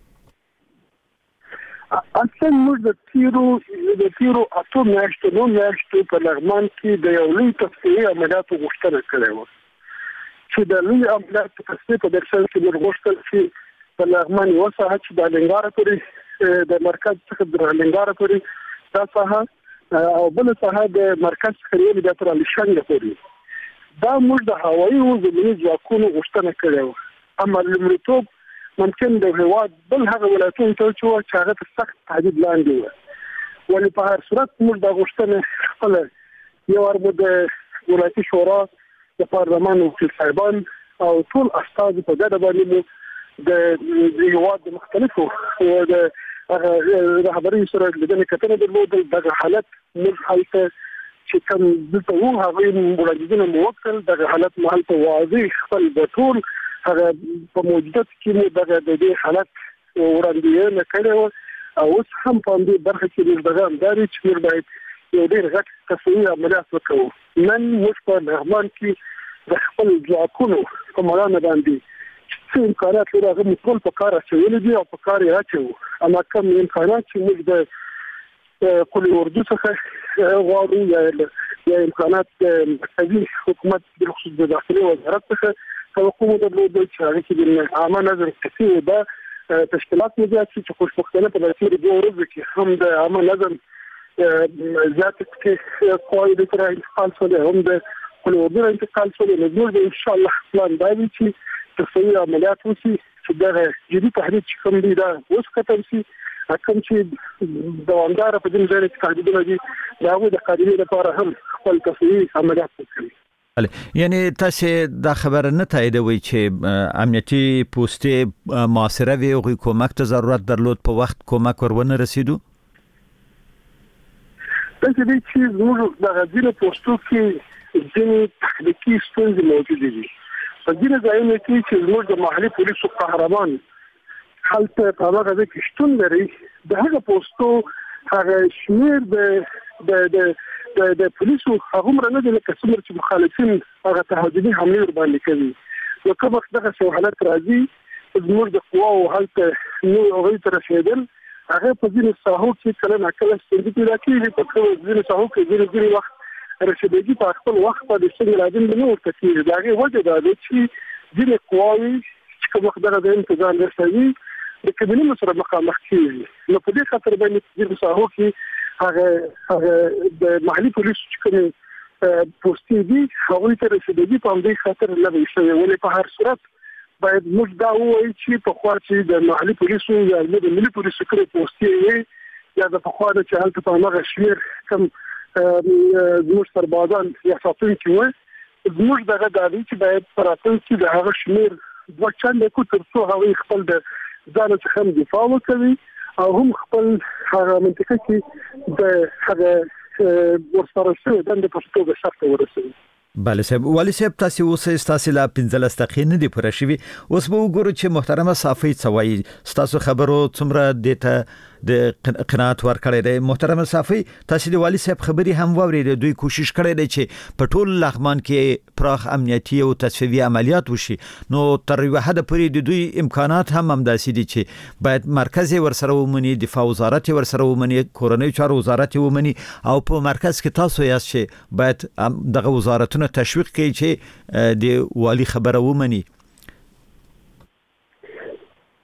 اصلا موږ د تیرو د تیرو اته میاشتو نو میاشتو په لغمان کې د یو لوی تفصیلي عملیاتو غوښتنه کړې وه چې د لوی عملیاتو تفصیل په درشل کې موږ غوښتل چې په لغمان یو ساحه چې د لنګاره پورې د مرکز څخه د لنګاره پورې دا ساحه او بل ساحه د مرکز څخه د تر الشنګ پورې دا موږ د هوایي او زمینی ځواکونو غوښتنه کړې وه اما لمړیتوب ممکن د هواد بل هغه ولایتونو ته چې هغه په سخت تهدید لاندې وي ولې په هر صورت موږ د غوښتنې خپل یو ارمو د ولایتي شورا د پارلمان وکیل صاحبان او ټول استاد په ګډه باندې مو د هواد د مختلفو او د رهبري سره د دې کتنې د موډل د حالت موږ حالت چې کوم دلته وو هغه وړاندیزونه مو وکړل د حالت محل ته واضح خپل د ټول هغه په موجودیت کې مو دغه د دې حالت وړاندیزونه کړو او اوس هم په دې برخه کې د دغه امداري چې موږ باید یو ډېر غټ تصویر عملیات وکړو نن موږ په لغمان کې د خپل ځواکونو په مړانه باندې څه امکانات لري هغه ټول په کار اچولي دي او په کار یې اچو اما کوم امکانات چې موږ د کلی اردو څخه غواړو یا یا امکانات د مرکزي حکومت د خصوص د داخلي وزارت څخه توقع درلود چې هغه کې د عامه نظر کثیر ده تشکیلات مجاز چې خوشبختانه په تیر دوه ورځې کې هم د عامه نظر زیات کې قواعد تر انتقال شوه هم د کلی اردو انتقال شوه نو ان شاء الله پلان دی چې تصویر عملیات وسی چې دا جدي تحریک چې کوم دی دا اوس کتل شي کوم چې دوامدار په دې ځای کې تحدیدونه دي دا هغه د قاعده لپاره هم خپل تصویر عملیات وکړي. یعنی تاسو دا خبر نه تاییدوي چې امنیتي پوسټې معاصره وي او کومک ته ضرورت درلود په وخت کومک ورونه رسیدو؟ دا چې چې موږ د غزيره پوسټو کې ځینې تخنیکی ستونزې موجودې دي. په دې ځای کې چې موږ د محلي پولیسو قهرمان حالته په هغه ځای کې شتون لري د هغه پوسټو هغه شمیر د د د د د پولیسو هغه مرنه د کسمر چې مخالفین هغه تهدیدي حمله ور باندې کوي نو کوم وخت دغه شو حالت راځي زموږ د قواو حالت نو هغه تر رسیدل هغه په دې ساحو کې کله ناکله ستونزې پیدا کیږي په کوم ځینې ساحو کې ځینې ځینې وخت رسیدګي په خپل وخت په دې څنګه راځي نو ورته کیږي دا هغه وجه ده چې ځینې قواوي چې کوم وخت دغه د انتظار رسوي د کمینو سره مخامخ کیږي نو په دې خاطر باندې د ساحو کې هغه هغه د محلي پولیسو چې کوم پوسټې دي هغه ته رسیدګي په دې خاطر لږ شوی ولې په هر صورت باید موږ دا وایو چې په خوا چې د محلي پولیسو یا د ملي پولیسو کې پوسټې یا د په خوا چې هلته په هغه شمیر کم زموږ سربازان یا ساتونکي وي زموږ دغه د دې چې باید پراتل چې د هغه شمیر دوه چنده کو تر څو هغه خپل د ځان څخه هم دفاع وکړي او هم خپل هغه منطقه کې د هغه ورسره شوی د پښتو د شرط ورسوي. بله صاحب والی صاحب تاسو اوس تاسو لا پنځلس دقیقې نه دی پوره شوي اوس به وګورو چې محترمه صافی څوي تاسو خبرو څومره دیته د قناعت ورکړی دی. محترمه صافی تاسو د والی صاحب خبري هم واورید دوی کوشش کړی دی چې په ټول لغمان کې پراخ امنیتي او تصفیوي عملیات وشي نو تر یو حد پورې د دوی امکانات هم همداسې دي چې باید مرکزي ورسره ومني دفاع وزارت ورسره ومني کورنۍ چارو وزارت ومني او په مرکز کې تاسو یاست چې باید دغه وزارتونه تشویق کوي چې د والی خبره ومني.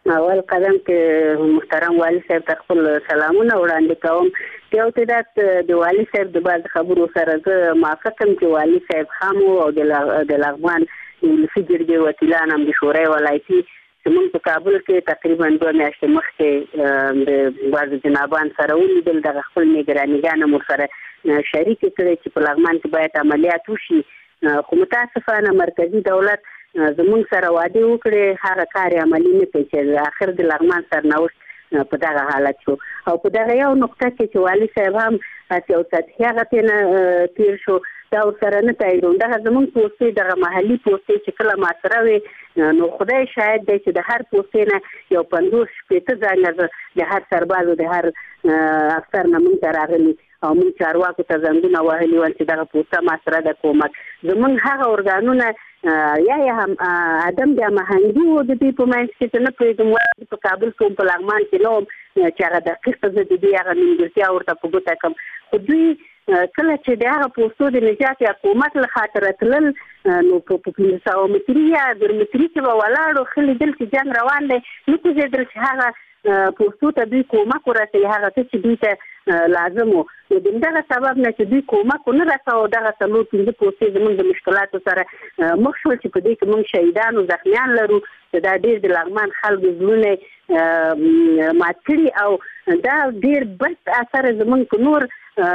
اول قدم کې محترم والي صاحب ته خپل سلامونه وړاندې کوم یو ته د والي صاحب د بعد خبرو سره زه موافقم چې والي صاحب خامو او د لغمان د فجرګي وکیلان هم د شورای ولایتي زموږ په کابل کې تقریبا دوه میاشتې مخکې د بعض جنابان سره ولیدل د خپل نگرانیګان مو سره شریک کړي چې په لغمان کې باید عملیات وشي خو متاسفانه مرکزی دولت زموږ سره وعده وکړي هغه کار عملی نه کوي چې اخر د لغمان سرنوشت په دغه حالت شو او په دغه یو نقطه کې چې والي صاحب هم تاسو او تاسو هغه ته تیر شو دا سره نه تایید دا زموږ پوسټي دغه محلي پوسټي چې کله ما سره وي نو خدای شاهد دی چې د هر پوسټي نه یو پندوش پېته ځای د هر سربازو د هر افسر نه مونږ راغلي او موږ چارواکو ته زنګونه وهلي ول چې دغه پوسټه ما سره د کومک زموږ هغه ارګانونه یا یا هم ادم د مهنګي و د دې په منځ کې نه پېدم په کابل کې په لغمان کې نو چې هغه د قصه د دې هغه نیمګړتیا ورته په ګوته کوم خو دوی کله چې د هغه پوسټو د نجات حکومت له خاطر تلل نو په پولیسو متریا د متری کې ولاړو خلک دل چې جنگ روان دی نو چې دل چې هغه پوسټو ته دوی کومک ورته هغه چې دوی ته لازم وو د دغه سبب نه چې دوی کومک نه راځو دغه څلور پنځه پوسټي زموږ د مشکلاتو سره مخ شول چې په دې کې موږ شهیدان او زخمیان لرو دا ډېر د لغمان خلکو زړونه ماتړي او دا ډېر بد اثر زموږ په نور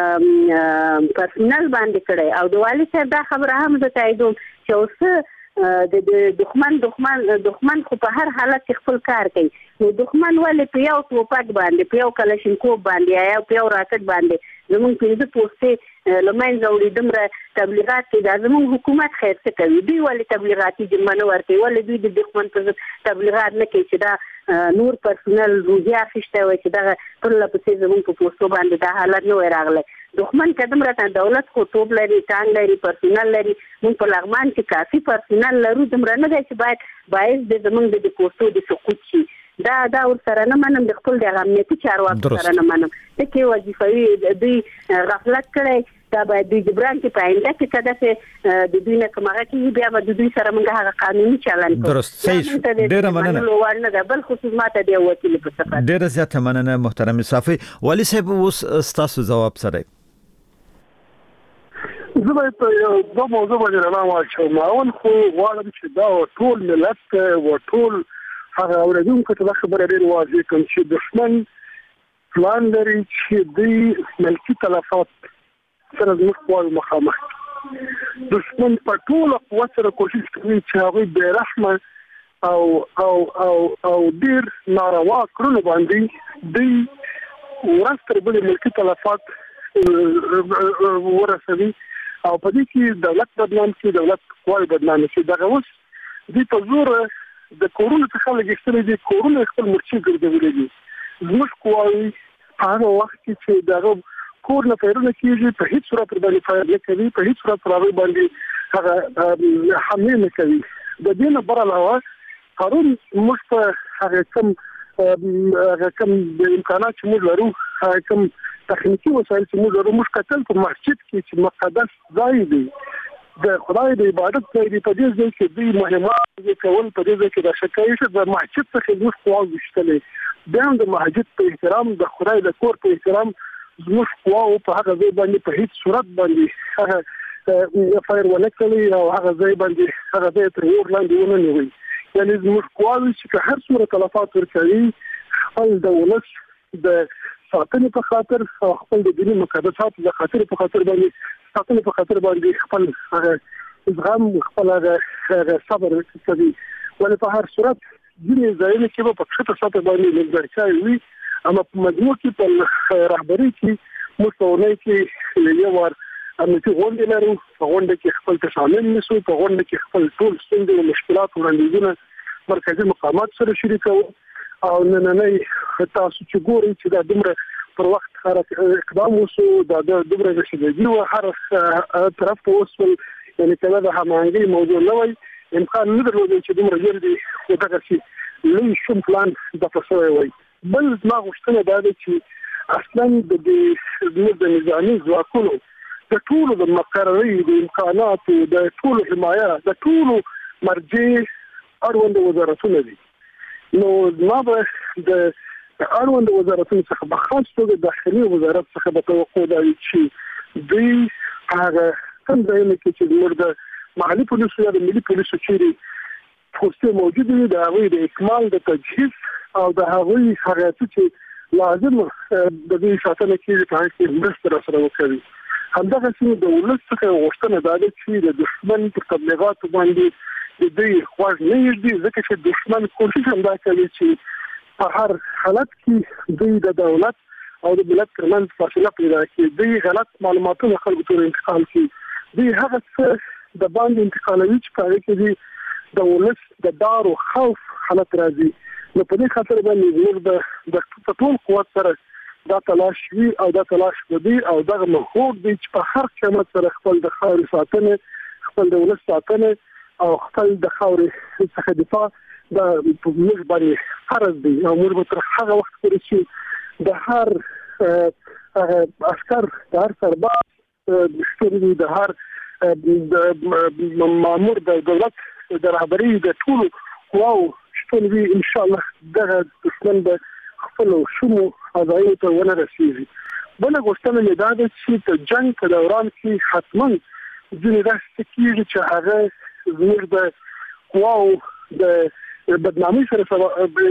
پرسونل باندې کړي او د والي صاحب دا خبره هم زه تاییدوم چې اوس د دښمن دښمن دښمن خو په هر حالت کې خپل کار کوي نو دښمن ولې په یو ټوپک باندې په یو کلاشینکوف باندې یا په یو راکټ باندې زموږ پنځه پوسټي لمنځه وړي دومره تبلیغات کوي دا زموږ حکومت خیر څه کوي دوی ولې تبلیغاتي جرمه نه ورکوي ولې دوی د دښمن په تبلیغات نه کوي چې دا نور پرسونل روزیا اخیسته وي چې دا ټول په زموږ په پوسټو باندې دا حالت نه راغلی دښمن قدم راته دولت خو توپ لري ټانګ لري پرسونل لري موږ په لغمان کې کافي پرسونل لرو دومره نه دی چې باید باعث د زموږ د پوسټو د سقوط شي دا دا ور سره نه منم د خپل د امنیتي چارواکو سره نه منم د کې وظیفوي دوی غفلت کړي دا باید د جبران کې پاینده کې کده چې د دوی نه کومه کې بیا د دوی سره موږ هغه قانوني چلن کوو درست صحیح ډیر مننه نو ورنه د بل خصوصات دی وکیل په صفه ډیر زیات مننه محترم صافي والي صاحب اوس تاسو جواب سره زه به په یو موضوع باندې رانه واچوم اول خو غواړم چې دا ټول ملت او ټول هغه اوریدونکو ته خبره ډېر واضح کوم چې دښمن پلان لري چې دوی ملکي تلفات سره زموږ قواوې مخامخ دښمن په ټوله قوت سره کوشش کوي چې هغوی بې رحمه او او او او ډېر ناروا کړنو باندې دوی ورځ تر بلې ملکي تلفات ورسوي او په دې کې دولت بدنام شي دولت قواوې بدنام شي دغه اوس دوی په زور د کورونو څخه لګښتلې دي کورونه خپل مرچي ګرځولې دي زموږ قواوې په هغه وخت کې چې دغه کور نه پیرونه کېږي په هیڅ صورت باندې فعال نه کوي په هیڅ صورت راوي باندې هغه حمله نه کوي د دې نه بر علاوه هارون موږ په هغه کم هغه کم د امکانات چې موږ لرو هغه کم تخنیکی وسایل چې موږ لرو موږ کتل په مسجد کې چې مقدس ځای دی د خدای د عبادت ځای دی په دې ځای کې دوی مهمات کول په دې ځای کې د شکایت د مسجد څخه موږ قواو وشتلې بیا د مسجد په احترام د خدای د کور په احترام زموږ قواو په هغه ځای باندې په هیڅ صورت باندې هغه فایر ونه کړی او هغه ځای باندې هغه ځای تر اور لاندې ونه نیوي یعنی زموږ قواوې چې هر څومره تلفات ورکوي خپل د ولس د ساتنې په خاطر او خپل د دیني مقدساتو د خاطر په خاطر باندې ساتنې په خاطر باندې خپل هغه زغم خپل هغه صبر کوي ولې په هر صورت ځینې ځایونه کې په پښتو ساتل باندې لږ وي اما په مجموع کې په رهبري کې مستونه کې یو ور امنیتي غونډې لرو په غونډه کې خپل تشامل نشو په غونډه کې خپل ټول ستونزې او مشکلات وړاندیزونه مرکزی مقامات سره شریکو او نن نه تاسو چې ګورئ چې دا دومره پر وخت هر اقدام وشو دا دومره رسیدګي او هر طرف ته وصل یعنی کله د هماهنګي موضوع نه وای امکان نه درلود چې دومره ډیر دي دغه شي لوی شوم پلان د پښوی وای بل ما غوښتنه دا ده چې اصلا د دې د نظامی ځواکونو د ټولو د مقرري د امکاناتو د ټولو حمایت د ټولو مرجع اړوند وزارتونه دي نو ما به د اړوند وزارتونو څخه په خاص توګه داخلي وزارت څخه به توقع ده چې دوی هغه کوم ځایونه کې چې موږ د محلي پولیسو یا د ملي پولیسو چیرې فرصت موجود وي د هغوی د اکمال د تجهیز او د هغوی هغه چې لازم د دې ساتنه کېږي په هغه کې مرسته سره وکړي. همدغه چې د ولس څخه غوښتنه ده چې د دښمن پر تبلیغاتو باندې د دوی خواږ نه یږدي، ځکه چې دښمن کوشش هم دا کوي چې په هر حالت کې دوی د دولت او د ملت ترمنځ فاصله پیدا کړي، دوی غلط معلوماتونه خلکو ته انتقال کړي، دوی هغه څه د باندې انتقالوي چې په هغه کې د ولس د دار او خوف حالت راځي. نو په دې خاطر باندې موږ د د ټول قوت سره دا تلاش وی او دا تلاش ودی او دغه مخوض دی چې په هر قیمت سره خپل د خاورې ساتنه، خپل د ولس ساتنه او خپل د خاورې څخه دفاع د موږ باندې فرض دی او موږ تر هغه وخت پورې چې د هر عسكر د هر سرباز د د هر د مامور د دولت د رهبري د ټولو قواو شتون وي، ان شاء الله دغه دښمن به خپل شمو ځایونو ته ونه رسیږي. بله غوښتنه مې دا ده چې د جنګ په دوران کې حتما ځینې داسې کېږي چې هغه زموږ د قواو د بدنامۍ سره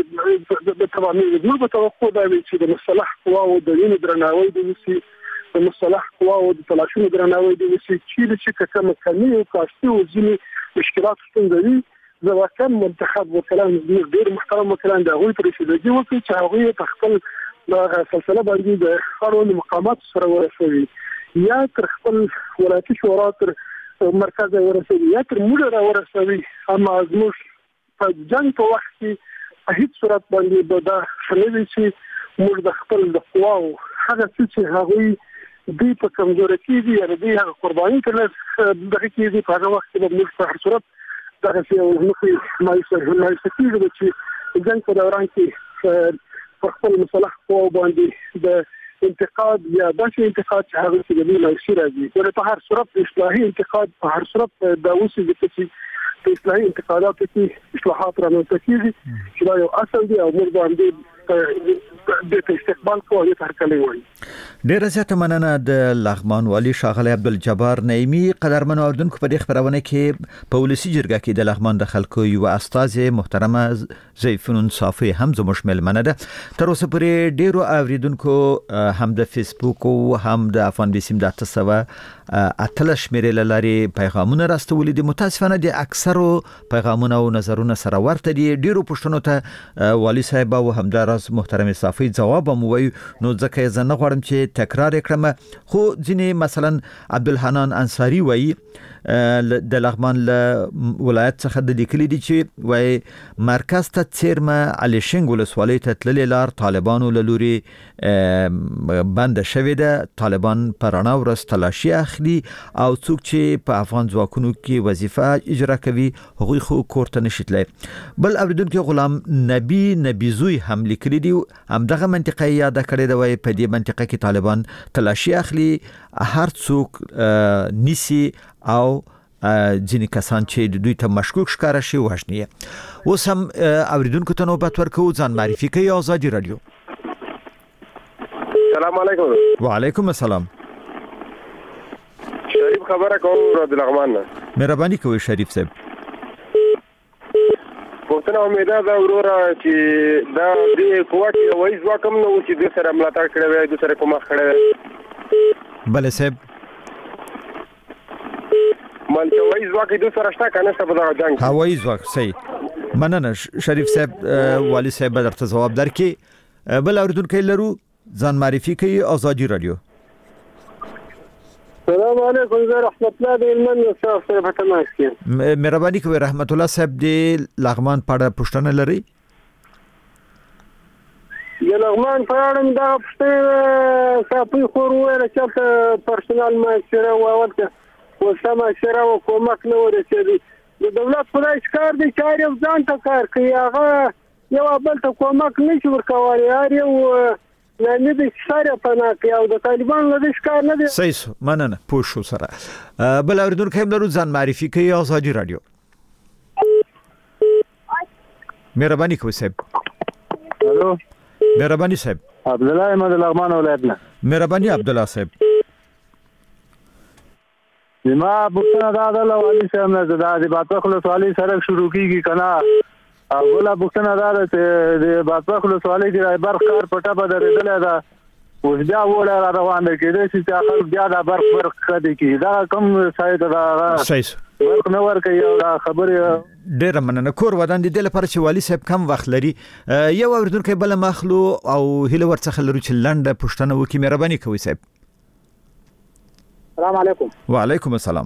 د تمامېږي. موږ به توقع دا وي چې د مسلح قواو د وینې درناوی دې وشي، د مسلح قواو د تلاشونو درناوی دې وشي، چیرې چې کومه کمي او کاستي او ځینې مشکلات ستونزه وي، زه واقعا منتخب وکلان زموږ ډېر محترم وکلان د هغوی په رسېدګي وکړي چې هغوی په خپل دغه سلسله باندې د اړوندو مقاماتو سره ورسوي، یا تر خپل ولایتي شورا تر مرکز ورسوي، یا تر موږ را ورسوي. اما زموږ په جنګ په وخت کې په هیڅ صورت باندې به دا ښه نه وي چې موږ د خپل د قواو هغه څه چې هغوی دوی په کمزوري کېږي یا دوی هغه قرباني کړل دغه کېږي، په هغه وخت کې به موږ په هر صورت دغه یو مخې مایوسه کېږي چې جنګ په دوران کې په خپل مسلح قواو باندې د انتقاد یا داسې انتقاد چې هغه چې د دوی مایوسي راځي، ولې په هر صورت اصلاحي انتقاد په هر صورت دا اوسي چې په اصلاحي انتقاداتو کې اصلاحات رامنځته کېږي چې دا یو اصل دی او موږ باندې د استقبال کوو یا هرکلی وایي. ډیره زیاته مننه د لغمان والي ښاغلی عبدالجبار نعیمي. قدرمنو اوردونکو په دې خبرونه کې په ولسی جرګه کې د لغمان د خلکو یو استازي محترمه زیفون صافی هم زموږ ملمنه ده. تر اوسه پورې ډیرو اوریدونکو هم د فیسبوک او هم د افغان بیسیم د تسوه اتل شمیرې لاري پیغامونه راستولې دي. متاسفانه د اکثرو پیغامونه او نظرونه سره ورته دي. ډیرو پښتنو ته والي صاحب او همداراز محترم صافی جواب مو وي، نو ځکه زه نه غواړم چې تکرار کړم، خو ځینې مثلا عبدالحنان انصاری وایي د لغمان له ولایت څخه د لیکلي دي چې وای مرکز ته چیرمه علي شنګ ولسوالۍ ته تللې لار طالبانو له لوري بند شوې ده. طالبان په رڼا ورځ تلاشي اخلي او څوک چې په افغان ځواکونو کې وظیفه اجرا کوي هغوی خو کور ته نشي تللی. بل اوریدونکو غلام نبی نبیزوی هم لیکلي دي، همدغه منطقه یاد کړې ده، وای په دې منطقه کې طالبان تلاشي اخلي، هر څوک نیسی او ځینې کسان چې دوی ته مشکوک ښکاره شي وژني. اوس هم اوریدونکو ته نوبت ورکوو، ځان معرفي کوي. آزادي رادیو. السلام علیکم. وعلیکم السلام. شریف خبره کوم د لغمان نه. مهرباني کوئ شریف صاحب. پوښتنه امیده ده وروره چې دا دې قوت وایي ځواکم نه و چې د سره ملاتړ کړی وي، د سره کومه کړی وي. بله صاحب من چې وایي ځواک د سره شته کنه څه په دا جنگ هوایي ځواک. صحیح، مننه شریف صاحب. والي صاحب درته جواب درکې. بل اوریدونکو لرو، ځان معرفي کوي. آزادي رادیو. السلام علیکم، زه رحمت الله د علمن صاحب سره په تماس کې. مهرباني کوئ رحمت الله صاحب د لغمان په اړه پوښتنه لري؟ د لغمان په اړه دا پوښتنه صافي خور ویل چې پرسونال ماشره واوته و سم شره او کومک نه ورسېږي. د دولت خدای ښکار دی چې یو ځان ته کار کوي، هغه یو بل ته کومک نشي ورکولی، هر یو نه د سره پناه کوي او د طالبان له ښکار نه دی. صحیح، مننه. پوه شو سره. بل اوریدونکو هم لرو، ځان معرفي کوي. آزادي رادیو. مهرباني کوئ صاحب. الو مهرباني صاحب. عبد الله احمد لغمان ولایت نه. مهرباني عبد الله صاحب. ما بوښتنه دا ده لوالي صاحب نه دا د باطخ ولسوالۍ سړک شروع کیږي کنه او بل بوښتنه دا ده چې د باطخ ولسوالۍ کې برخ کار پټه به درېدل دا اوس بیا وړه را روان دي کېدای شي چې خلک بیا دا برخ برخ کړي کی دا کوم شاید دا صحیح ورک نه ورکه یو خبره ډېر مننه. کور ودان دي د لپاره چې والي صاحب کم وخت لري یو اوریدونکو بل مخلو او هله ورڅخه لرو چې لنډه پښتنه وکي. مهرباني کوئ صاحب. السلام علیکم. وعلیکم السلام.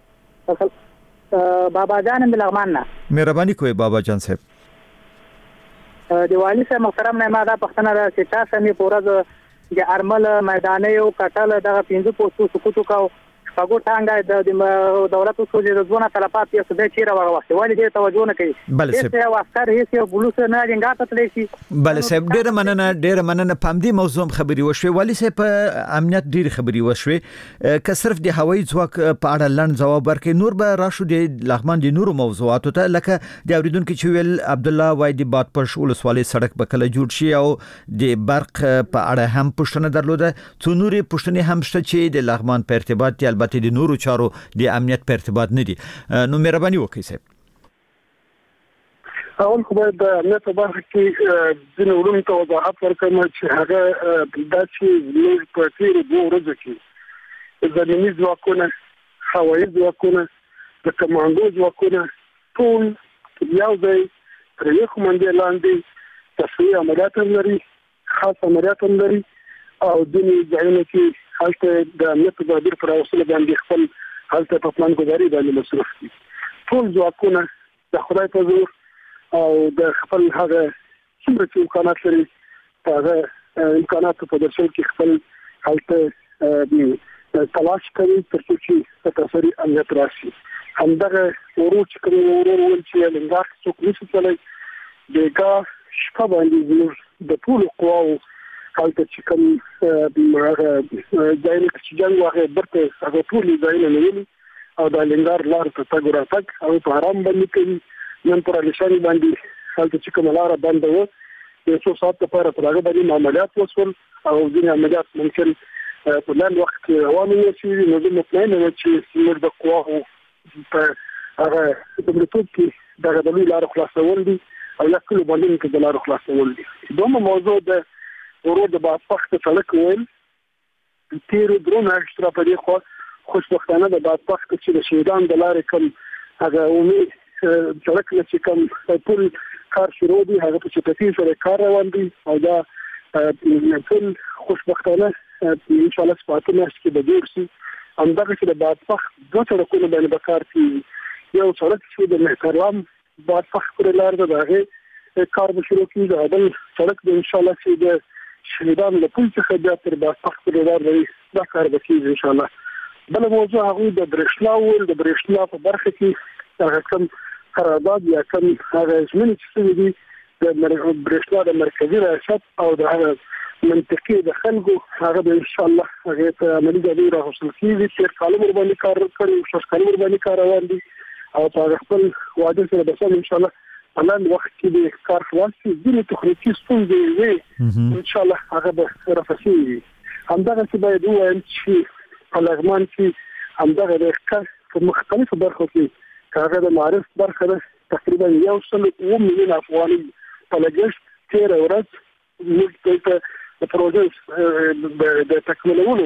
بابا جان من لغمان نه. مهرباني کوئ بابا جان صاحب. د والي صاحب محترم نه ما دا پښتنه را چې تاسو می پورز د ارمل میدانې او کټل دغه پینځه پوسټو سکوتو کاو شپږو ټانګه د دولت اوسو د ځونه طلبات یې سده چیرې ورغوښته ولی دې توجه نه کوي. بله صاحب. هیڅ واسکر هیڅ یو بلوس نه جنګات تللی شي. بله صاحب ډېر مننه ډېر مننه. په همدې موضوع خبرې وشوې. والي صاحب په امنیت ډېر خبرې وشوې که صرف د هوایي ځواک په اړه لنډ ځواب ورکړي نور به راشو د لغمان د نورو موضوعاتو ته لکه د اوریدونکو چې ویل عبد الله وای د بادپش ولسوالۍ سړک به کله جوړ شي او د برق په اړه هم پوښتنه درلوده. څو نورې پوښتنې هم شته چې د لغمان په ارتباط دي البته د نورو چارو د امنیت په ارتباط نه دي. نو مهرباني وکړئ صاحب. اول خو باید د امنیت په برخه کې ځینې علومو ته وضاحت ورکړم چې هغه دا چې موږ په تېرو دوو ورځو کې زمیني ځواکونه هوایي ځواکونه د کمانډو ځواکونه ټول یو ځای تر یو قومندې لاندې تصفیې عملیات هم لري خاص عملیات هم لري او ځینې ځایونه کې هلته د امنیت په تدابیر پر راوستلو باندې خپل هلته په پلان ګذاري باندې مصروف دي. ټول ځواکونه د خدای په زور او د خپل هغه څومره چې امکانات لري هغه امکانات په درشل کې خپل هلته تلاش کوي تر څو چې په تاسو امنیت راشي. همدغه ورو چې کوم ورو ول چې لنګار څوک نشي تللی دغه شپه باندې زموږ د ټول قواو هلته چې کوم هغه ځایونه چې جنګ واغې برته هغه ټول ځایونه نیولي او د لنګار لار ته تګ راتګ او په آرام باندې کوي. نن پر لشاني باندې هلته چې کوم لار بنده و یو څو ساعت لپاره پر هغه باندې عملیات وشول او ځینې عملیات ممکن په لاندې وخت کې روان نه شي. نو د مطمئن و چې موږ د قواو په هغه په ملتوب کې دغه د لار خلاصول دي او یا کله باندې کې د لار خلاصول دي. دومره موضوع د ورو د بادپخت سړک ویل تیرو درون اکسترا په دې خو خوشبختانه د بادپخت چې د شهیدان د لارې کوم هغه عمومي سړک چې کوم ټول کار شروع دي هغه په چټکۍ سره کار روان دي او دا ټول خوشبختانه ان شاء الله سپاته مېشت کې به جوړ شي. همدغه چې د بادپخت دوه سړکونه باندې به کار کوي. یو سړک چې د محترم بادپخت پر لار ده هغه کار به شروع کیږي. بل سړک د ان شاء الله چې د شهیدان له پول څخه بیا تر بادپخت پورې لار لري دا کار به کېږي ان شاء الله. بله موضوع هغوی د برېښنا ول د برېښنا په برخه کې هغه کوم قرارداد یا کوم هغه ژمنې چې شوي دي د برېښنا د مرکزي ریاست او د هغه منطقې د خلکو هغه به ان شاء الله هغې ته عملي ډالۍ راغوښتل کېږي. تېر کال هم ورباندې کار کړی شل کال ورباندې کار روان دي او په هغه خپل وعده سره به سم ان شاء الله په لاندې وخت کې د کار خلاص شي. ځینې تخنیکي ستونزې وي ان شاء الله هغه به رفع شي. همدغسې باید ووایم چې په لغمان کې همدغه د ښکار په مختلفو برخو کې هغه د معارف برخه ده تقریبا یو سل اووه میلیون افغانۍ په لګښت تېره ورځ موږ دلته د پروژې د تکمیلولو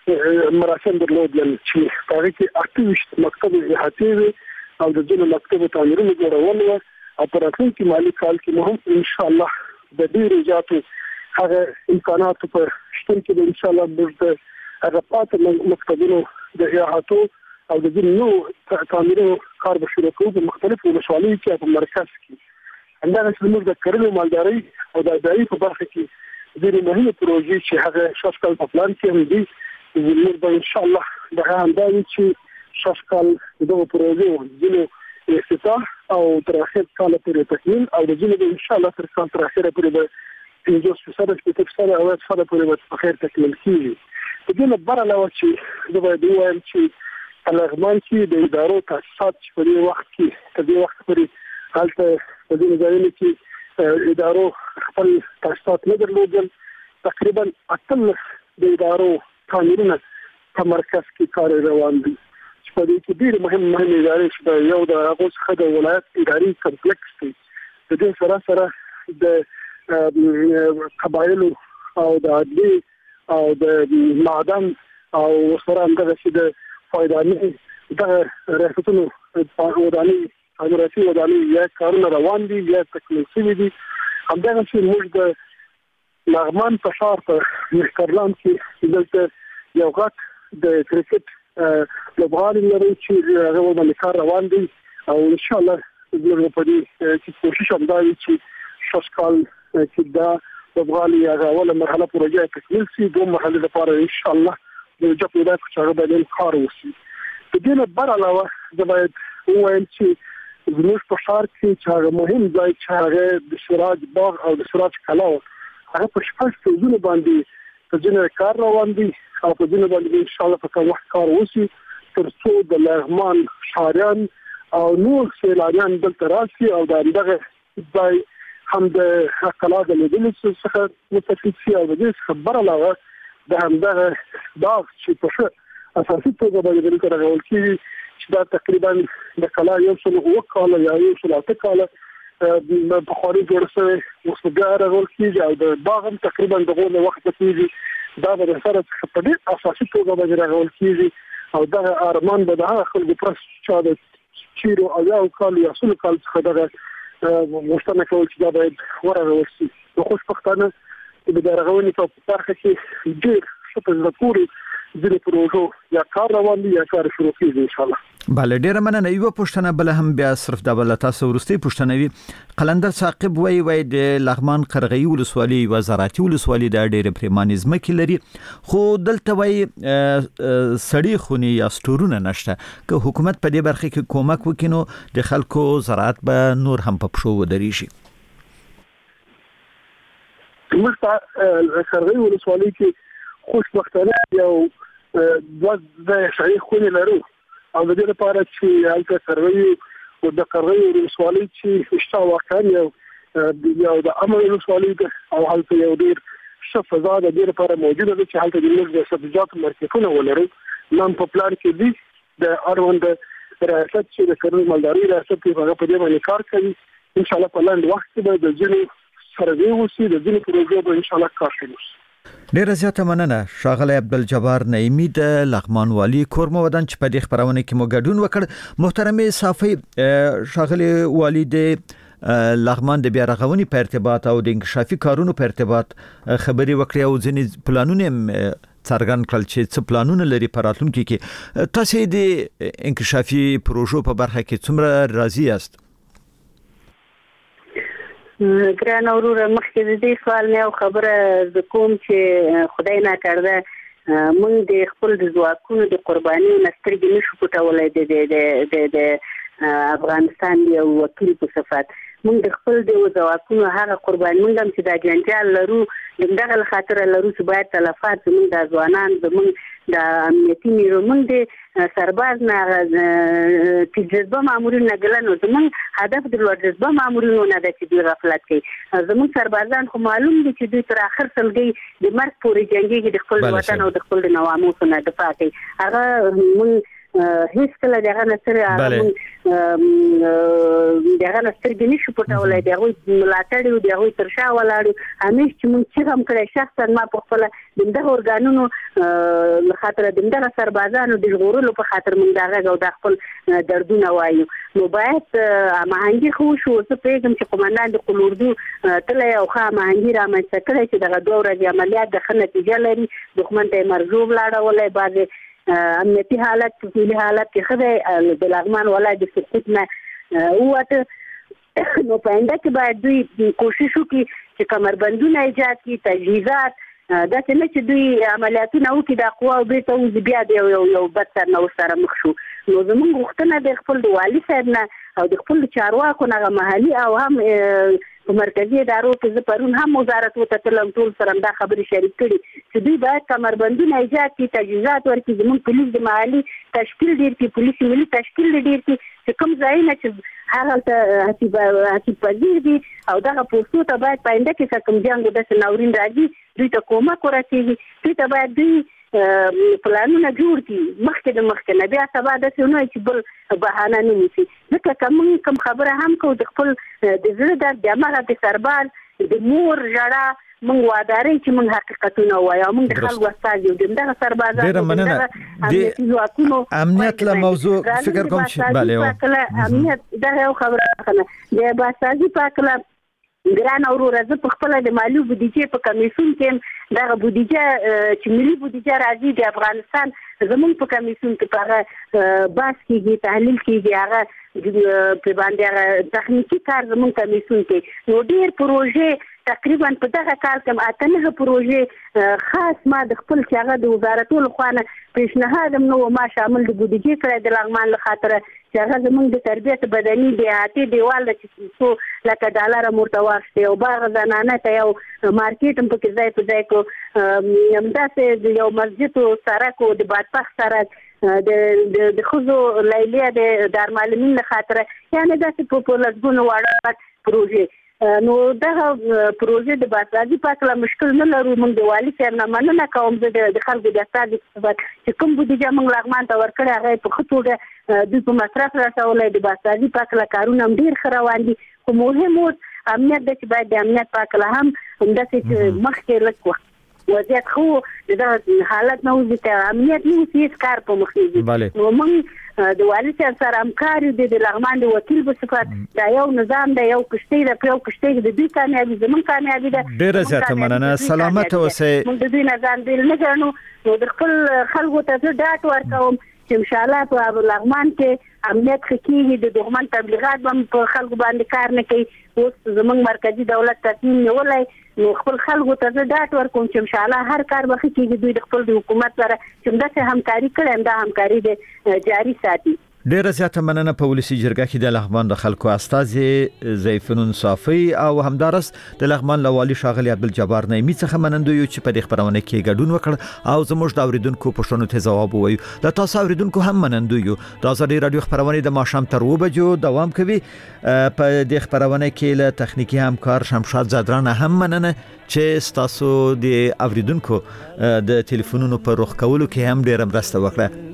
مراسم درلودل چې په هغې کې اته ویشت مکتب احاطې وي او د ځینو مکتبو تعمیرونو جوړول وه او په راتلونکي مالي کال کې مو هم ان شاء الله د ډېرو زیاتو هغه امکاناتو په شتون کې به ان شاء الله موږ د هغه پاتې مکتبونو د احاطو او د ځینو نوو تعمیرونو کار به شروع کوو په مختلفو ولسوالیو کې او په مرکز کې. همدغسې زموږ د کرنې مالدارۍ او د ادارې په برخه کې ځینې مهمې پروژې چې هغه شاش کال په پلان کې هم دي موږ به ان شاء الله دغه همدا وي چې شاش کال د دغو پروژو ځینو افتتاح او تر اخر کال پورې تکمیل او د ځینو به ان شاء الله تر کال تر اخره پورې به پنځوس فیصده شپېته فیصده او اویا فیصده پورې به په خیر تکمیل کېږي. په دې نه بر علاوه چې زه باید ووایم چې په لغمان کې د ادارو تاسیسات چې په دې وخت کې په دې وخت پورې هلته په ځینو ځایونو کې ادارو خپل تاسیسات نه درلودل. تقریبا اتلس د ادارو قانونونه په مرکز کې کار روان دي چې په دې کې ډېر مهم مهم ادارې چې یو د هغه څخه د ولایت اداري کمپلیکس دی. د دې سره سره د قبایلو او د عدلي او د معدن او سره همدغه چې د فایداني د ریاستونو وداني اماراتي وداني یا کارونه روان دي یا تکمیل شوي دي. همدغه چې موږ د لغمان په ښار په مهترلام کې دلته یو غټ د کرکټ لوبغالي لري چې هغه باندې کار روان دي او ان شاء الله زموږ په دې چې کوشش هم دا وي چې شش کال چې دا لوبغالي هغه اوله مرحله پروژه تکمیل شي، دوه مرحله لپاره ان شاء الله د جوړ پیدا چې هغه باندې کار وشي. د دې نه بر علاوه د باید ووایم چې زموږ په ښار کې چې هغه مهم ځای چې هغه د سراج باغ او د سراج کلا هغه په شپږ څلور باندې په ځینې کار روان دي او په ځینې باندې ان شاء الله په کوم وخت کار وشي تر څو د لغمان ښاریان او نور سیلانیان دلته راشي او دا دغه ځای هم د کلا د لیدلو څخه مستفید شي او د دې څخه بر علاوه د همدغه باغ چې په اساسي توګه باندې دلته راغول کېږي چې دا تقریبا د کلا یو څل اوه کاله یا یو څل اته کاله په خوري جوړ شوی اوس بیا راغول کېږي او د باغ هم تقریبا دغه وخت کېږي. دا به سره په دې اساسي توګه باندې راغول کېږي او دا ارمان به د هغه خلکو پر چې د چیرو او یو کال یا څلور کال څخه دغه مشتمل کول چې دا باید ورغول شي. نو خوشبختانه د درغونې په برخه کې ډېر ښه په زړه پورې ځینې پروژو یا کار روان دي یا کار شروع کېږي ان شاء الله. بله ډیره مننه. یو پوښتنه بل هم بیا صرف د بل تاسو ورستي پوښتنه وي. قلندر ثاقب وای وای د لغمان قرغی ولسوالي وزارتي ولسوالي د ډیره پریمانیزم کې لري خو دلته وای سړی خونی یا سټورونه نشته. که حکومت په دې برخه کې کومک وکینو د خلکو زراعت به نور هم په پښو ودرې شي. موږ په قرغی ولسوالي کې خوشبختانه یو دوه ځای شایي خونی لرو او د دې لپاره چې هلته قرغی او د قرغی ولسوالي چې اشتا واقعا یو یو د امن ولسوالي او هلته یو ډیر ښه فضا د دې لپاره موجوده ده چې هلته د موږ د سبزیجاتو مارکیټونه ولرو. نن په پلان کې دي د اړوند ریاست چې د کرنې مالداري ریاست په هغه په دې باندې کار کوي. ان شاء الله په لاندې وخت کې به د ځینې سروې وشي، د ځینې پروژو به ان شاء الله کار شروع شي. ډیره زیاته مننه ښاغلی عبدالجبار نعیمي د لغمان والي کورمه ودان چې په دې خبرونه کې مو ګډون وکړ. محترمه صافي ښاغلی والي د لغمان د بیا رغونې په ارتباط او د انکشافي کارونو په ارتباط خبري وکړې او ځینې پلانونه څرګند کړل چې څه پلانونه لري په راتلونکي کې. تاسو د انکشافي پروژو په برخه کې څومره راضي یاست؟ ګران اورور مخکې د دې سوال نه خبره ز کوم چې خدای نه کړده موږ د خپل د ځواکونو د قرباني نسترګې نشو پټولای د د د افغانستان یو وکیل په صفات موږ د خپل د ځواکونو هغه قرباني موږ هم چې د جنجال لرو دغه خاطر لرو چې باید تلفات موږ د ځوانان زموږ د امنیتي نیرو موږ د سرباز نه تجربه مامورین نه ګلنو زموږ هدف د ورجذبه مامورینو نه د چې غفلت کوي. زموږ سربازان خو معلوم دي چې دوی تر اخر سلګي د مرګ پورې جنگي د خپل وطن او د خپل نواموس نه دفاع کوي. هغه موږ هیڅ کله دغه نصر هغه دغه نصر کې نشو پټولای دغه ملاتړ او دغه ترشا ولاړو همیش چې موږ چې هم کړی شخصا ما په خپل دغه ارګانونو له خاطر دغه سربازانو د غورلو په خاطر موږ دغه او د خپل دردونه وایو. نو باید مهنګي خو شو څه پیغام چې قومندان د قلوردو تل یو خا مهنګي را مې څکړی چې دغه دوه ورځې عملیات د خنتیجه لري دښمن ته مرزوب لاړه ولای بعد امنیتي حالت په حالت کې خدای د لغمان ولایت د سقوط نه وته نو پاینده کې باید دوی کوشش وکړي چې کمربندونه ایجاد کړي، تجهیزات دا څنګه چې دوی عملیاتونه وکړي د قوا او بیت او بیا د یو یو بد سر نو سره مخ شو. نو زموږ غوښتنه د خپل د والي صاحب نه او د خپل چارواکو نه محلي او هم په مرکزی ادارو کې زه پرون هم وزارت وته تلم ټول سره دا خبرې شریک کړي چې دوی باید کمربندونه ایجاد کړي تجهیزات ورکړي زموږ پولیس د محلي تشکیل ډیر کې پولیس ملي تشکیل ډیر کې چې کوم ځایونه چې هغه ته هڅې پذیر دي او دغه پوسټو ته باید پاینده کې کوم جنګ د ناورین راځي دوی ته کومک ورسیږي دوی ته باید دوی پلانونه جوړ کړي مخکې د مخکې نه بیا سبا داسې نه چې بل بهانه نه نیسي ځکه که موږ کوم خبره هم کوو د خپل د زړه درد د هماغه د سربال د مور ژړا موږ وادارئ چې موږ حقیقتونه ووایو موږ د خلکو استازي یو د دغه سربازانو امنیتي ځواکونو امنیت له موضوع فکر کوم چې بله امنیت دا یو خبره ده د باسازي پاکله ګران اورور زه په خپل د مالی بودیجه په کمیسیون کې دا بودیجه چې ملي بودیجه راځي د افغانستان زموږ په کمیسیون کې په باس کېږي تحلیل کېږي هغه په باندې تخنیکی کار زموږ کمیسیون کې نو ډیر پروژې تقریبا په دغه کال کې اته نه پروژې خاص ما د خپل چې هغه د وزارتونو خوانه پیشنهاد نو ما شامل د بودیجه کړی د لغمان له خاطر چې هغه زموږ د تربیت بدني د احاطې دیوال چې څو لکه ډالر مرتواخته او باغ زنانه ته یو مارکیټ هم پکې ځای په ځای کو همداسې یو مسجد او سړک او د بادپخ سړک د د خزو لیلیه د دارمعلمین له خاطر یعنی داسې په لږونو واړه پروژې نو دغه پروژې د باسازي پاکله مشکل نه لرو موږ د والي صاحب نه مننه کوم د خلکو د استاد چې کوم بودیجه موږ لغمان ته ورکړی هغه په ښه توګه دوی په مصرف رسولی د باسازي پاکله کارونه هم ډېر ښه روان دي خو مهم اوس امنیت ده چې باید د امنیت پاکله هم همداسې چې مخکې لږ وخت وضعیت خو د حالت نه وځي ته امنیت نه وځي هیڅ کار په مخ نه نو موږ د والي صاحب سره همکار یو د لغمان د وکیل په صفت دا یو نظام د یو کشتۍ د یو کشتۍ د دوی کامیابي زموږ کامیابي ده ډېره زیاته مننه سلامت اوسئ موږ د دوی نظام بیل نه ګڼو نو د خپل خلکو ته زه ډاډ ورکوم چې ان شاء الله په لغمان کې امنیت خکېږي د دښمن تبلیغات هم په خلکو باندې کار نه کوي اوس زموږ مرکزی دولت تصمیم نیولی نو خپل خلکو ته زه ډاډ ورکوم چې ان شاء الله هر کار به ښه کېږي دوی د خپل د حکومت سره چې همداسې همکاري کړې همدا همکاري د جاري ساتي ډیره زیاته مننه په ولسی جرګه کې د لغمان د خلکو استازي زیفنون صافي او همدارس د لغمان لوالي شاغلي عبدالجبار نعیمی څخه منندو یو چې په دې خبرونه کې ګډون وکړ او زموږ د اوریدونکو پښتنو ته جواب وویل د تاسو اوریدونکو هم منندو یو د ازادي رادیو خبرونه د ماښام تر و بجو دوام کوي په دې خبرونه کې له تخنیکی همکار شمشاد زادران هم مننه چې تاسو د اوریدونکو د ټلیفونونو په روخ کولو کې هم ډیره مرسته وکړه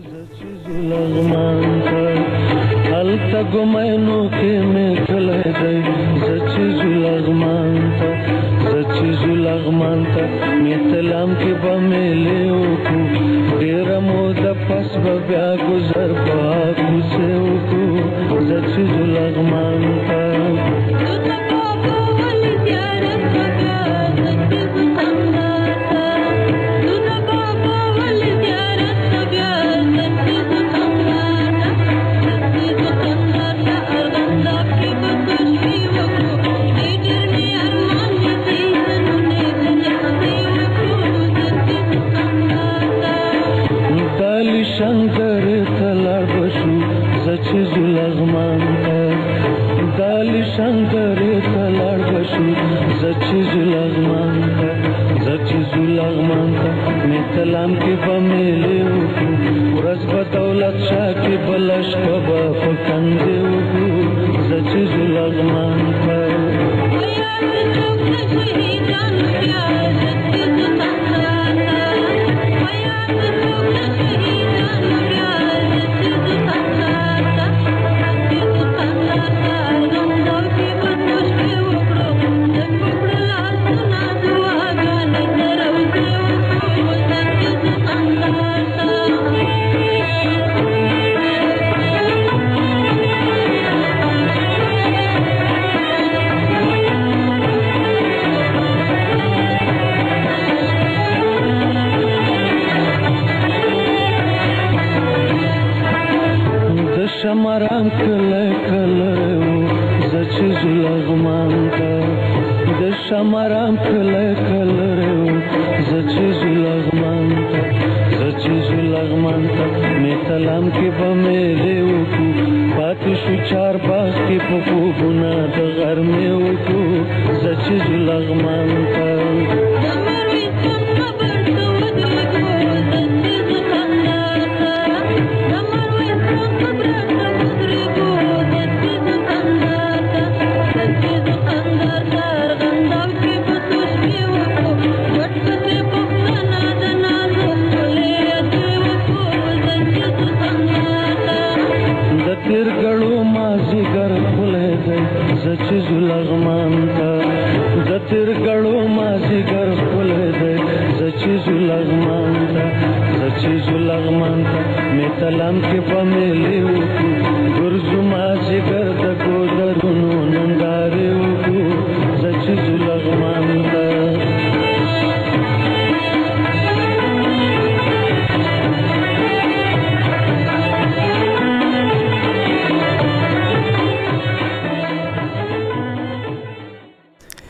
لغمان ته الته ګمینو کې مې کله دی زچ لغمان ته زچ لغمان ته مې سلام کې به مې لیو کو ډیر مو د پس بیا گزر پاک سه کو زچ لغمان ته شنکر تلار بشو زچ لغمان ته دال شنکر تلار بشو زچ لغمان ته زچ لغمان ته می سلام کې بملیو ورځ په دولت شاه کې بلش په فکندو زچ لغمان ته شمارم کله کله زچ لغمان ته د شمارم کله کله زچ لغمان ته زچ لغمان ته می سلام کې به مې لیو کو پاتې شو چار باغ کې په خوبونه د غرمې وکړو زه چې ځو لغمان ته ترګړو مازیګر خولې دی زه چې ځو لغمان ته د ترګړو مازیګر خولې دی زه چې ځو لغمان ته زه چې ځو لغمان ته مې تلم کې په مېلې وکړو